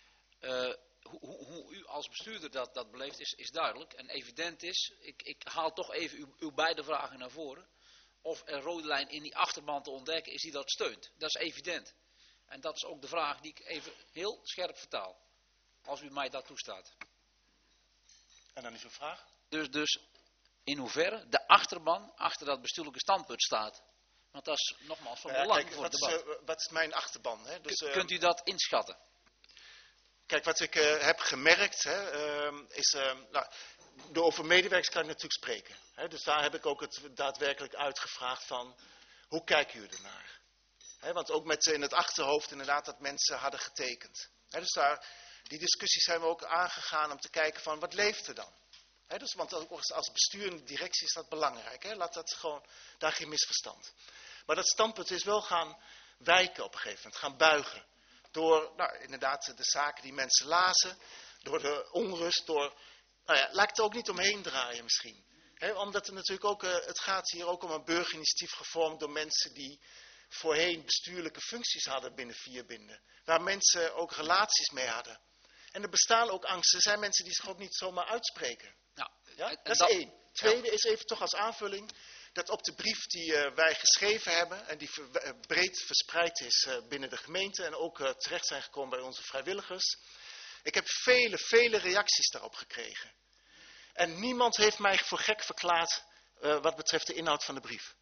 Hoe u als bestuurder dat beleeft is duidelijk. En evident is, ik haal toch even uw beide vragen naar voren. Of er rode lijn in die achterban te ontdekken is die dat steunt. Dat is evident. En dat is ook de vraag die ik even heel scherp vertaal. Als u mij dat toestaat. En dan is uw vraag? Dus in hoeverre de achterban achter dat bestuurlijke standpunt staat. Want dat is nogmaals van belang voor het debat. Wat is mijn achterban? Hè? Dus, kunt u dat inschatten? Kijk, wat ik heb gemerkt, is... over medewerkers kan ik natuurlijk spreken. Dus daar heb ik ook het daadwerkelijk uitgevraagd van... Hoe kijken jullie ernaar? Want ook met in het achterhoofd inderdaad dat mensen hadden getekend. Dus die discussie zijn we ook aangegaan om te kijken van wat leeft er dan? Dus, want ook als bestuur en directie is dat belangrijk. Laat dat gewoon, daar geen misverstand. Maar dat standpunt is wel gaan wijken op een gegeven moment, gaan buigen. Door inderdaad de zaken die mensen lazen, door de onrust, laat ik het ook niet omheen draaien misschien. Omdat er natuurlijk ook, het gaat hier ook om een burgerinitiatief gevormd door mensen die voorheen bestuurlijke functies hadden binnen Vierbinde. Waar mensen ook relaties mee hadden. En er bestaan ook angsten. Er zijn mensen die zich ook niet zomaar uitspreken. Nou, ja? Dat is 1. Tweede is even toch als aanvulling. Dat op de brief die wij geschreven hebben. En die breed verspreid is binnen de gemeente. En ook terecht zijn gekomen bij onze vrijwilligers. Ik heb vele reacties daarop gekregen. En niemand heeft mij voor gek verklaard wat betreft de inhoud van de brief.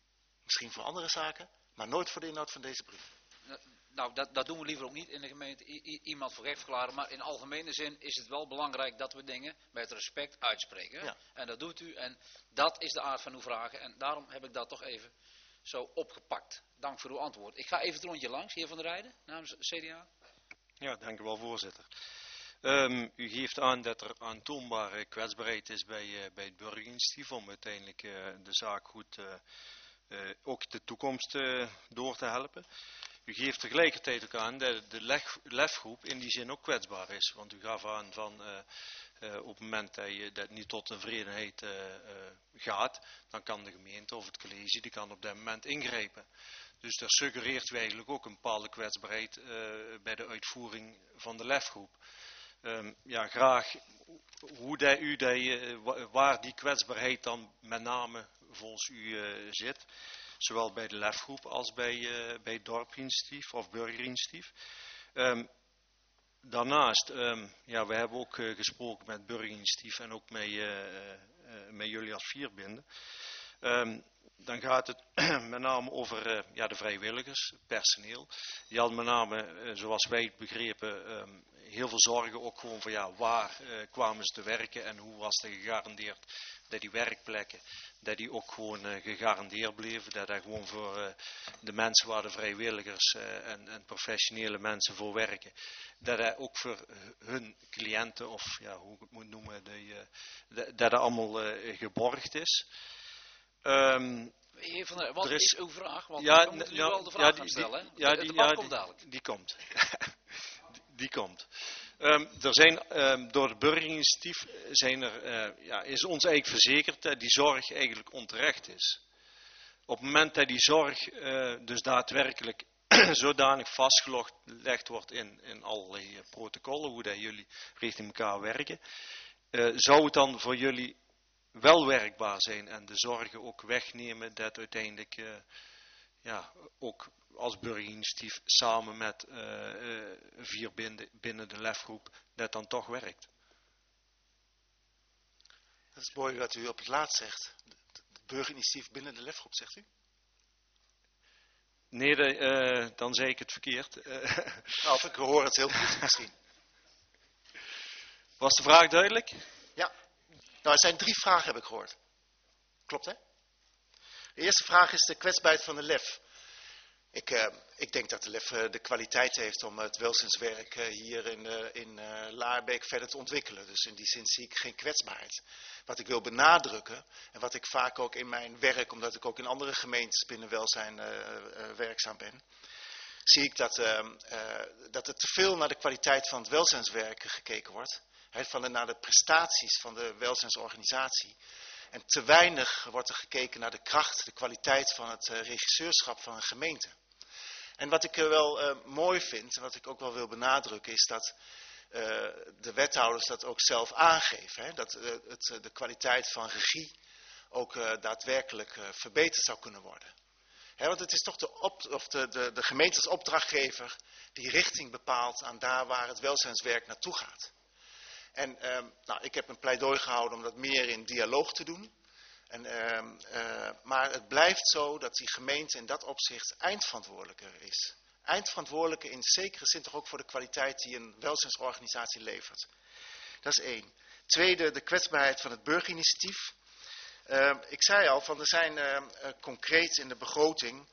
misschien voor andere zaken, maar nooit voor de inhoud van deze brief. Nou, dat doen we liever ook niet in de gemeente, iemand voor gek verklaren. Maar in algemene zin is het wel belangrijk dat we dingen met respect uitspreken. Ja. En dat doet u en dat is de aard van uw vragen. En daarom heb ik dat toch even zo opgepakt. Dank voor uw antwoord. Ik ga even het rondje langs, heer Van der Rijden, namens CDA. Ja, dank u wel, voorzitter. U geeft aan dat er aantoonbare kwetsbaarheid is bij het burgerinitiatief om uiteindelijk de zaak goed ook de toekomst door te helpen. U geeft tegelijkertijd ook aan dat de lefgroep in die zin ook kwetsbaar is. Want u gaf aan van op het moment dat dat niet tot tevredenheid gaat, dan kan de gemeente of het college die kan op dat moment ingrijpen. Dus dat suggereert eigenlijk ook een bepaalde kwetsbaarheid bij de uitvoering van de lefgroep. Ja, graag waar die kwetsbaarheid dan met name volgens u zit. Zowel bij de lefgroep als bij het dorpinitiatief of burgerinitiatief. Daarnaast, ja, we hebben ook gesproken met burgerinitiatief en ook met jullie als vierbinden. Dan gaat het met name over de vrijwilligers, het personeel. Die hadden met name, zoals wij het begrepen, heel veel zorgen ook gewoon van waar kwamen ze te werken en hoe was het gegarandeerd dat die werkplekken, dat die ook gewoon gegarandeerd bleven. Dat er gewoon voor de mensen waar de vrijwilligers en professionele mensen voor werken, dat er ook voor hun cliënten of hoe ik het moet noemen, dat er allemaal geborgd is. Heer Van der, wat is uw vraag? Want ja, dan moeten jullie wel de vraag gaan stellen. Het debat komt dadelijk. Die komt. Die komt. Er zijn door het burgerinitiatief is ons eigenlijk verzekerd dat die zorg eigenlijk onterecht is. Op het moment dat die zorg dus daadwerkelijk zodanig vastgelegd wordt in allerlei protocollen, hoe dat jullie richting elkaar werken, zou het dan voor jullie wel werkbaar zijn en de zorgen ook wegnemen dat uiteindelijk ook als burgerinitiatief samen met vier binnen de lefgroep dat dan toch werkt. Dat is mooi wat u op het laatst zegt. Het burgerinitiatief binnen de lefgroep, zegt u? Nee, dan zei ik het verkeerd. Of ik hoor het heel goed misschien. Was de vraag duidelijk? Ja. Nou, er zijn 3 vragen, heb ik gehoord. Klopt, hè? De eerste vraag is de kwetsbaarheid van de LEF. Ik denk dat de LEF de kwaliteit heeft om het welzijnswerk hier in Laarbeek verder te ontwikkelen. Dus in die zin zie ik geen kwetsbaarheid. Wat ik wil benadrukken, en wat ik vaak ook in mijn werk, omdat ik ook in andere gemeentes binnen welzijn werkzaam ben, zie ik dat er te veel naar de kwaliteit van het welzijnswerk gekeken wordt. Naar de prestaties van de welzijnsorganisatie. En te weinig wordt er gekeken naar de kracht, de kwaliteit van het regisseurschap van een gemeente. En wat ik wel mooi vind, en wat ik ook wel wil benadrukken, is dat de wethouders dat ook zelf aangeven. Hè? Dat de kwaliteit van regie ook daadwerkelijk verbeterd zou kunnen worden. Hè, want het is toch de gemeente als opdrachtgever die richting bepaalt aan daar waar het welzijnswerk naartoe gaat. En ik heb een pleidooi gehouden om dat meer in dialoog te doen. Maar het blijft zo dat die gemeente in dat opzicht eindverantwoordelijker is. Eindverantwoordelijker in zekere zin toch ook voor de kwaliteit die een welzijnsorganisatie levert. Dat is 1. Tweede, de kwetsbaarheid van het burgerinitiatief. Ik zei al, er zijn concreet in de begroting,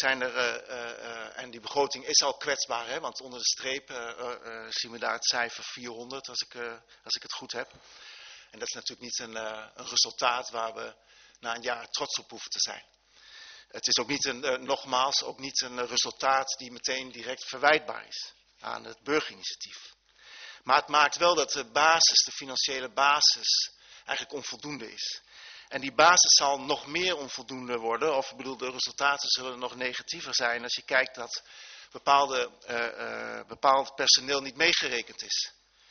en die begroting is al kwetsbaar, hè, want onder de streep zien we daar het cijfer 400 als ik het goed heb. En dat is natuurlijk niet een resultaat waar we na een jaar trots op hoeven te zijn. Het is ook niet ook niet een resultaat die meteen direct verwijtbaar is aan het burgerinitiatief. Maar het maakt wel dat de financiële basis eigenlijk onvoldoende is. En die basis zal nog meer onvoldoende worden, of ik bedoel, de resultaten zullen nog negatiever zijn als je kijkt dat bepaald personeel niet meegerekend is.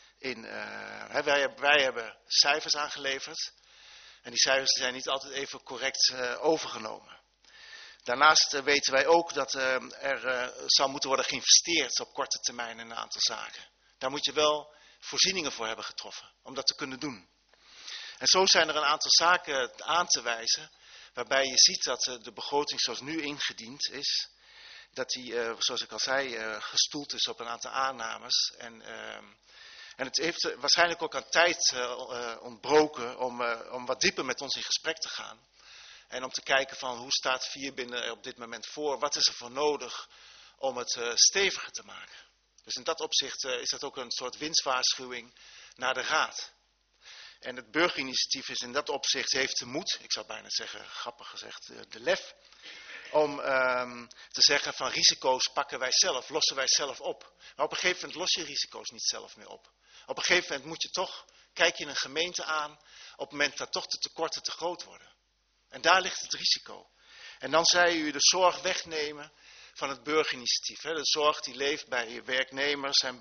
Wij hebben cijfers aangeleverd en die cijfers zijn niet altijd even correct overgenomen. Daarnaast weten wij ook dat er zou moeten worden geïnvesteerd op korte termijn in een aantal zaken. Daar moet je wel voorzieningen voor hebben getroffen om dat te kunnen doen. En zo zijn er een aantal zaken aan te wijzen waarbij je ziet dat de begroting zoals nu ingediend is, dat die, zoals ik al zei, gestoeld is op een aantal aannames. En het heeft waarschijnlijk ook aan tijd ontbroken om wat dieper met ons in gesprek te gaan. En om te kijken van hoe staat Vierbinden er op dit moment voor, wat is er voor nodig om het steviger te maken. Dus in dat opzicht is dat ook een soort winstwaarschuwing naar de Raad. En het burgerinitiatief is in dat opzicht, heeft de moed, ik zou bijna zeggen, grappig gezegd, de lef, om te zeggen van risico's pakken wij zelf, lossen wij zelf op. Maar op een gegeven moment los je risico's niet zelf meer op. Op een gegeven moment moet je toch, kijk je een gemeente aan, op het moment dat toch de tekorten te groot worden. En daar ligt het risico. En dan zei u de zorg wegnemen van het burgerinitiatief. Hè? De zorg die leeft bij werknemers en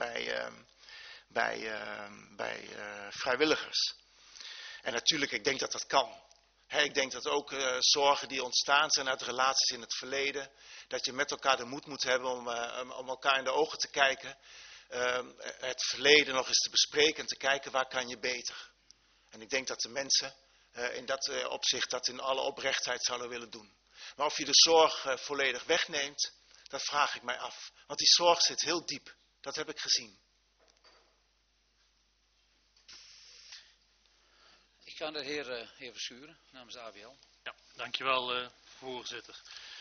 bij vrijwilligers. En natuurlijk, ik denk dat dat kan. Ik denk dat ook zorgen die ontstaan zijn uit relaties in het verleden, dat je met elkaar de moed moet hebben om elkaar in de ogen te kijken, het verleden nog eens te bespreken en te kijken waar kan je beter. En ik denk dat de mensen in dat opzicht dat in alle oprechtheid zouden willen doen. Maar of je de zorg volledig wegneemt, dat vraag ik mij af. Want die zorg zit heel diep, dat heb ik gezien. Ik ga de heer Verschuren namens de ABL. Ja, dankjewel voorzitter.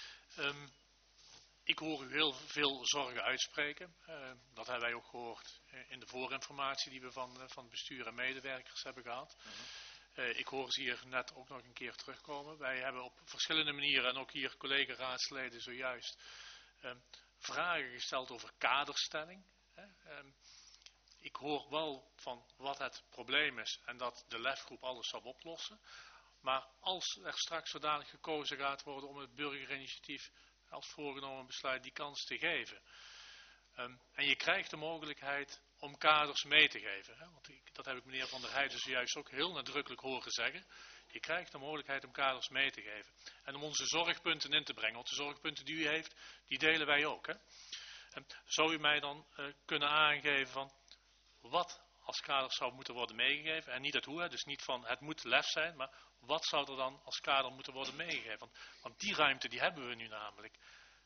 Ik hoor u heel veel zorgen uitspreken. Dat hebben wij ook gehoord in de voorinformatie die we van bestuur en medewerkers hebben gehad. Ik hoor ze hier net ook nog een keer terugkomen. Wij hebben op verschillende manieren, en ook hier collega-raadsleden zojuist, vragen gesteld over kaderstelling. Ik hoor wel van wat het probleem is en dat de LEF-groep alles zal oplossen. Maar als er straks zodanig gekozen gaat worden om het burgerinitiatief als voorgenomen besluit die kans te geven. En je krijgt de mogelijkheid om kaders mee te geven. Want dat heb ik meneer Van der Heijden zojuist ook heel nadrukkelijk horen zeggen. Je krijgt de mogelijkheid om kaders mee te geven. En om onze zorgpunten in te brengen. Want de zorgpunten die u heeft, die delen wij ook. Zou u mij dan kunnen aangeven van wat als kaders zou moeten worden meegegeven? En niet het hoe, dus niet van het moet LEF zijn, maar wat zou er dan als kader moeten worden meegegeven? Want die ruimte die hebben we nu namelijk.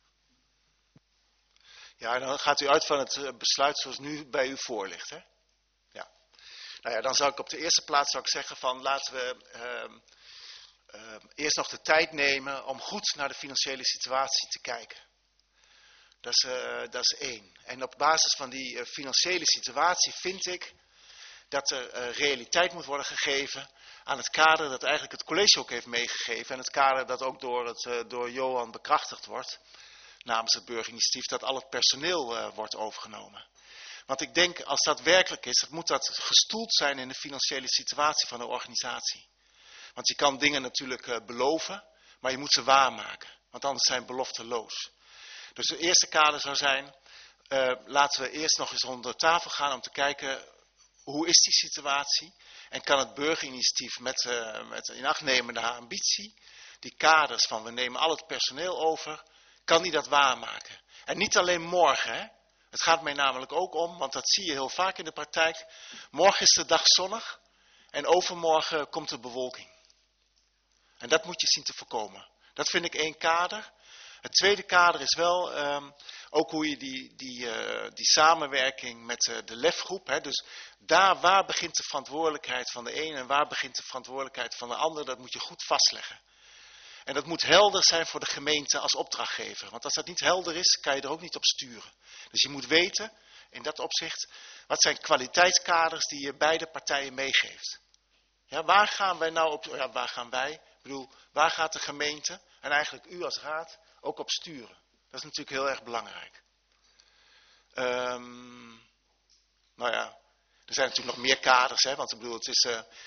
Ja, dan gaat u uit van het besluit zoals nu bij u voor ligt, hè? Ja. Nou ja, dan zou ik op de eerste plaats zeggen van laten we eerst nog de tijd nemen om goed naar de financiële situatie te kijken. Dat is één. En op basis van die financiële situatie vind ik dat er realiteit moet worden gegeven aan het kader dat eigenlijk het college ook heeft meegegeven. En het kader dat ook door Johan bekrachtigd wordt namens het burgerinitiatief, dat al het personeel wordt overgenomen. Want ik denk, als dat werkelijk is, moet dat gestoeld zijn in de financiële situatie van de organisatie. Want je kan dingen natuurlijk beloven, maar je moet ze waarmaken. Want anders zijn belofteloos. Dus de eerste kader zou zijn, laten we eerst nog eens onder tafel gaan om te kijken, hoe is die situatie? En kan het burgerinitiatief met inachtnemende ambitie, die kaders van we nemen al het personeel over, kan die dat waarmaken? En niet alleen morgen, hè? Het gaat mij namelijk ook om, want dat zie je heel vaak in de praktijk. Morgen is de dag zonnig en overmorgen komt de bewolking. En dat moet je zien te voorkomen. Dat vind ik één kader. Het tweede kader is wel ook hoe je die samenwerking met de LEF-groep, hè, dus waar begint de verantwoordelijkheid van de ene en waar begint de verantwoordelijkheid van de ander, dat moet je goed vastleggen. En dat moet helder zijn voor de gemeente als opdrachtgever. Want als dat niet helder is, kan je er ook niet op sturen. Dus je moet weten, in dat opzicht, wat zijn kwaliteitskaders die je beide partijen meegeeft. Ja, waar gaan wij nou op, ja, waar gaan wij? Ik bedoel, waar gaat de gemeente en eigenlijk u als raad ook op sturen? Dat is natuurlijk heel erg belangrijk. Nou ja, er zijn natuurlijk nog meer kaders, hè, want ik bedoel, het is...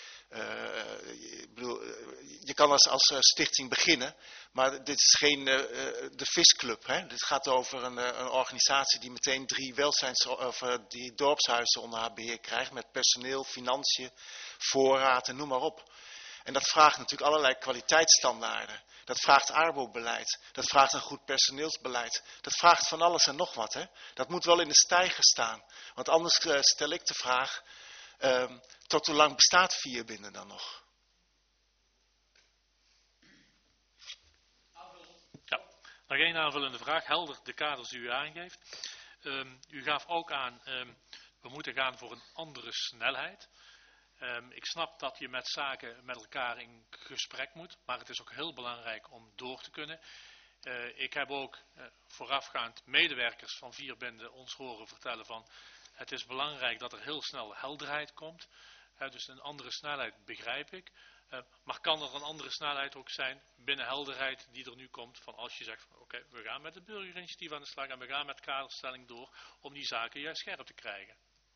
je kan als stichting beginnen, maar dit is geen de visclub. Hè? Dit gaat over een organisatie die meteen 3 die dorpshuizen onder haar beheer krijgt, met personeel, financiën, voorraad en noem maar op. En dat vraagt natuurlijk allerlei kwaliteitsstandaarden. Dat vraagt arbobeleid. Dat vraagt een goed personeelsbeleid. Dat vraagt van alles en nog wat. Hè? Dat moet wel in de stijger staan. Want anders stel ik de vraag, tot hoe lang bestaat Vierbinden dan nog? Nog één aanvullende vraag, helder de kaders die u aangeeft. U gaf ook aan, we moeten gaan voor een andere snelheid. Ik snap dat je met zaken met elkaar in gesprek moet, maar het is ook heel belangrijk om door te kunnen. Ik heb ook voorafgaand medewerkers van Vierbende ons horen vertellen van, het is belangrijk dat er heel snel helderheid komt. Dus een andere snelheid begrijp ik. Maar kan er een andere snelheid ook zijn binnen helderheid die er nu komt van als je zegt van oké, we gaan met het burgerinitiatief aan de slag en we gaan met kaderstelling door om die zaken juist scherp te krijgen.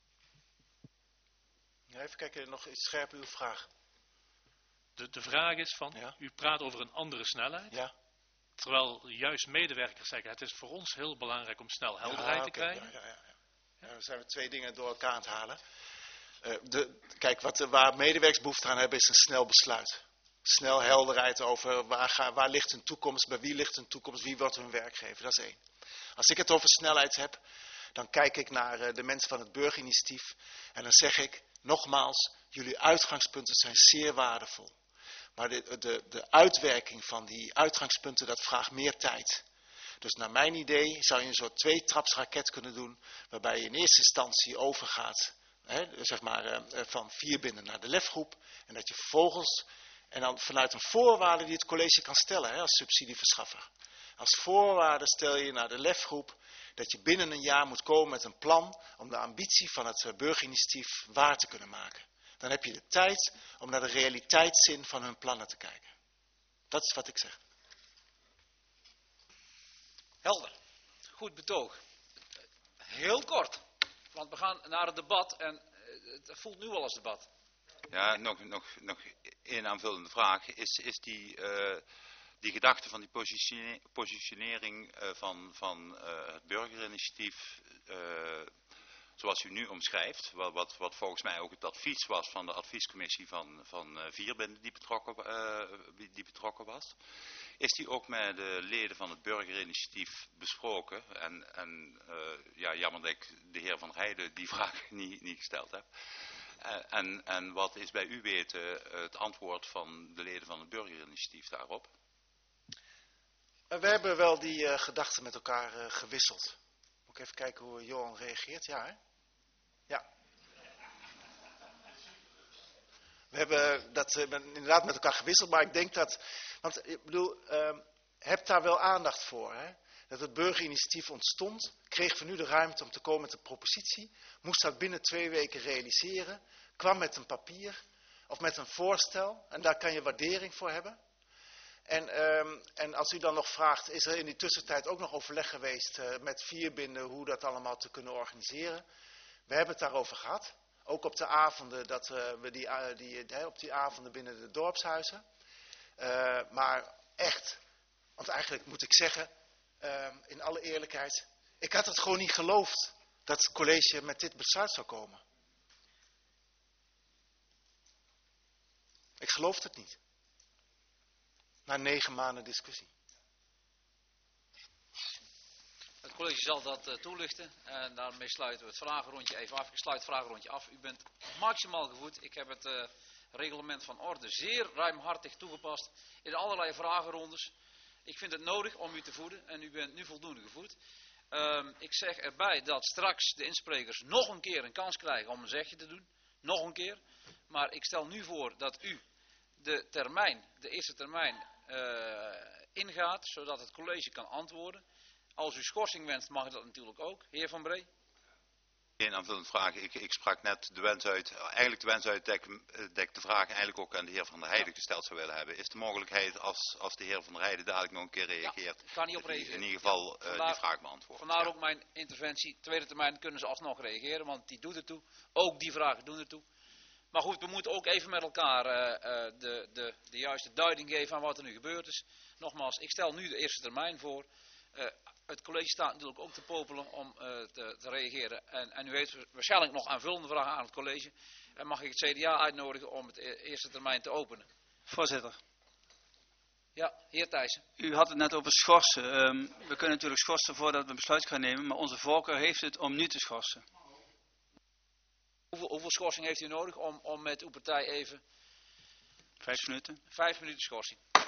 Ja, even kijken, nog iets scherper uw vraag. De vraag is van, Ja? U praat over een andere snelheid. Ja? Terwijl juist medewerkers zeggen, het is voor ons heel belangrijk om snel helderheid te krijgen. Ja, dan zijn we twee dingen door elkaar aan het halen. Kijk, waar medewerkers behoefte aan hebben is een snel besluit. Snel helderheid over waar ligt hun toekomst, bij wie ligt hun toekomst, wie wordt hun werkgever. Dat is één. Als ik het over snelheid heb, dan kijk ik naar de mensen van het burgerinitiatief. En dan zeg ik, nogmaals, jullie uitgangspunten zijn zeer waardevol. Maar de uitwerking van die uitgangspunten, dat vraagt meer tijd. Dus naar mijn idee zou je een soort tweetrapsraket kunnen doen, waarbij je in eerste instantie overgaat, zeg maar, van Vierbinde naar de lefgroep. En dat je vervolgens, en dan vanuit een voorwaarde die het college kan stellen als subsidieverschaffer. Als voorwaarde stel je naar de lefgroep dat je binnen een jaar moet komen met een plan om de ambitie van het burgerinitiatief waar te kunnen maken. Dan heb je de tijd om naar de realiteitszin van hun plannen te kijken. Dat is wat ik zeg. Helder. Goed betoog. Heel kort. Want we gaan naar het debat en het voelt nu al als debat. Ja, nog één aanvullende vraag. Is die gedachte van die positionering van het burgerinitiatief, zoals u nu omschrijft, wat volgens mij ook het advies was van de adviescommissie van Vierbinde die betrokken was, is die ook met de leden van het burgerinitiatief besproken? Ja, jammer dat ik de heer Van Heijden die vraag niet gesteld heb. En wat is bij u weten het antwoord van de leden van het burgerinitiatief daarop? We hebben wel die gedachten met elkaar gewisseld. Moet ik even kijken hoe Johan reageert. Ja, hè? Ja. We hebben dat inderdaad met elkaar gewisseld, maar ik denk dat, want ik bedoel, heb daar wel aandacht voor, hè? Dat het burgerinitiatief ontstond, kregen we nu de ruimte om te komen met een propositie, moest dat binnen 2 weken realiseren, kwam met een papier of met een voorstel en daar kan je waardering voor hebben. En als u dan nog vraagt, is er in die tussentijd ook nog overleg geweest met Vierbinde hoe dat allemaal te kunnen organiseren? We hebben het daarover gehad. Ook op de avonden, dat we op die avonden binnen de dorpshuizen. Maar echt, want eigenlijk moet ik zeggen, in alle eerlijkheid, ik had het gewoon niet geloofd dat het college met dit besluit zou komen. Ik geloofde het niet. Na 9 maanden discussie. Het college zal dat toelichten en daarmee sluiten we het vragenrondje even af. Ik sluit het vragenrondje af. U bent maximaal gevoed. Ik heb het reglement van orde zeer ruimhartig toegepast in allerlei vragenrondes. Ik vind het nodig om u te voeden en u bent nu voldoende gevoed. Ik zeg erbij dat straks de insprekers nog een keer een kans krijgen om een zegje te doen. Nog een keer. Maar ik stel nu voor dat u de eerste termijn ingaat, zodat het college kan antwoorden. Als u schorsing wenst, mag dat natuurlijk ook. Heer Van Bree. Geen aanvullende vraag. Ik sprak net de wens uit, eigenlijk de wens uit dat ik de vraag eigenlijk ook aan de heer Van der Heijden gesteld zou willen hebben. Is de mogelijkheid als de heer Van der Heijden dadelijk nog een keer reageert, ik kan niet op reageren. in ieder geval die vraag beantwoorden. Vandaar ook mijn interventie. Tweede termijn kunnen ze alsnog reageren, want die doet ertoe. Ook die vragen doen ertoe. Maar goed, we moeten ook even met elkaar de juiste duiding geven aan wat er nu gebeurd is. Nogmaals, ik stel nu de eerste termijn voor. Het college staat natuurlijk ook te popelen om te reageren. En u heeft waarschijnlijk nog aanvullende vragen aan het college. En mag ik het CDA uitnodigen om het eerste termijn te openen? Voorzitter. Ja, heer Thijssen. U had het net over schorsen. We kunnen natuurlijk schorsen voordat we een besluit gaan nemen. Maar onze voorkeur heeft het om nu te schorsen. Hoeveel schorsing heeft u nodig om met uw partij even... 5 minuten. 5 minuten schorsing.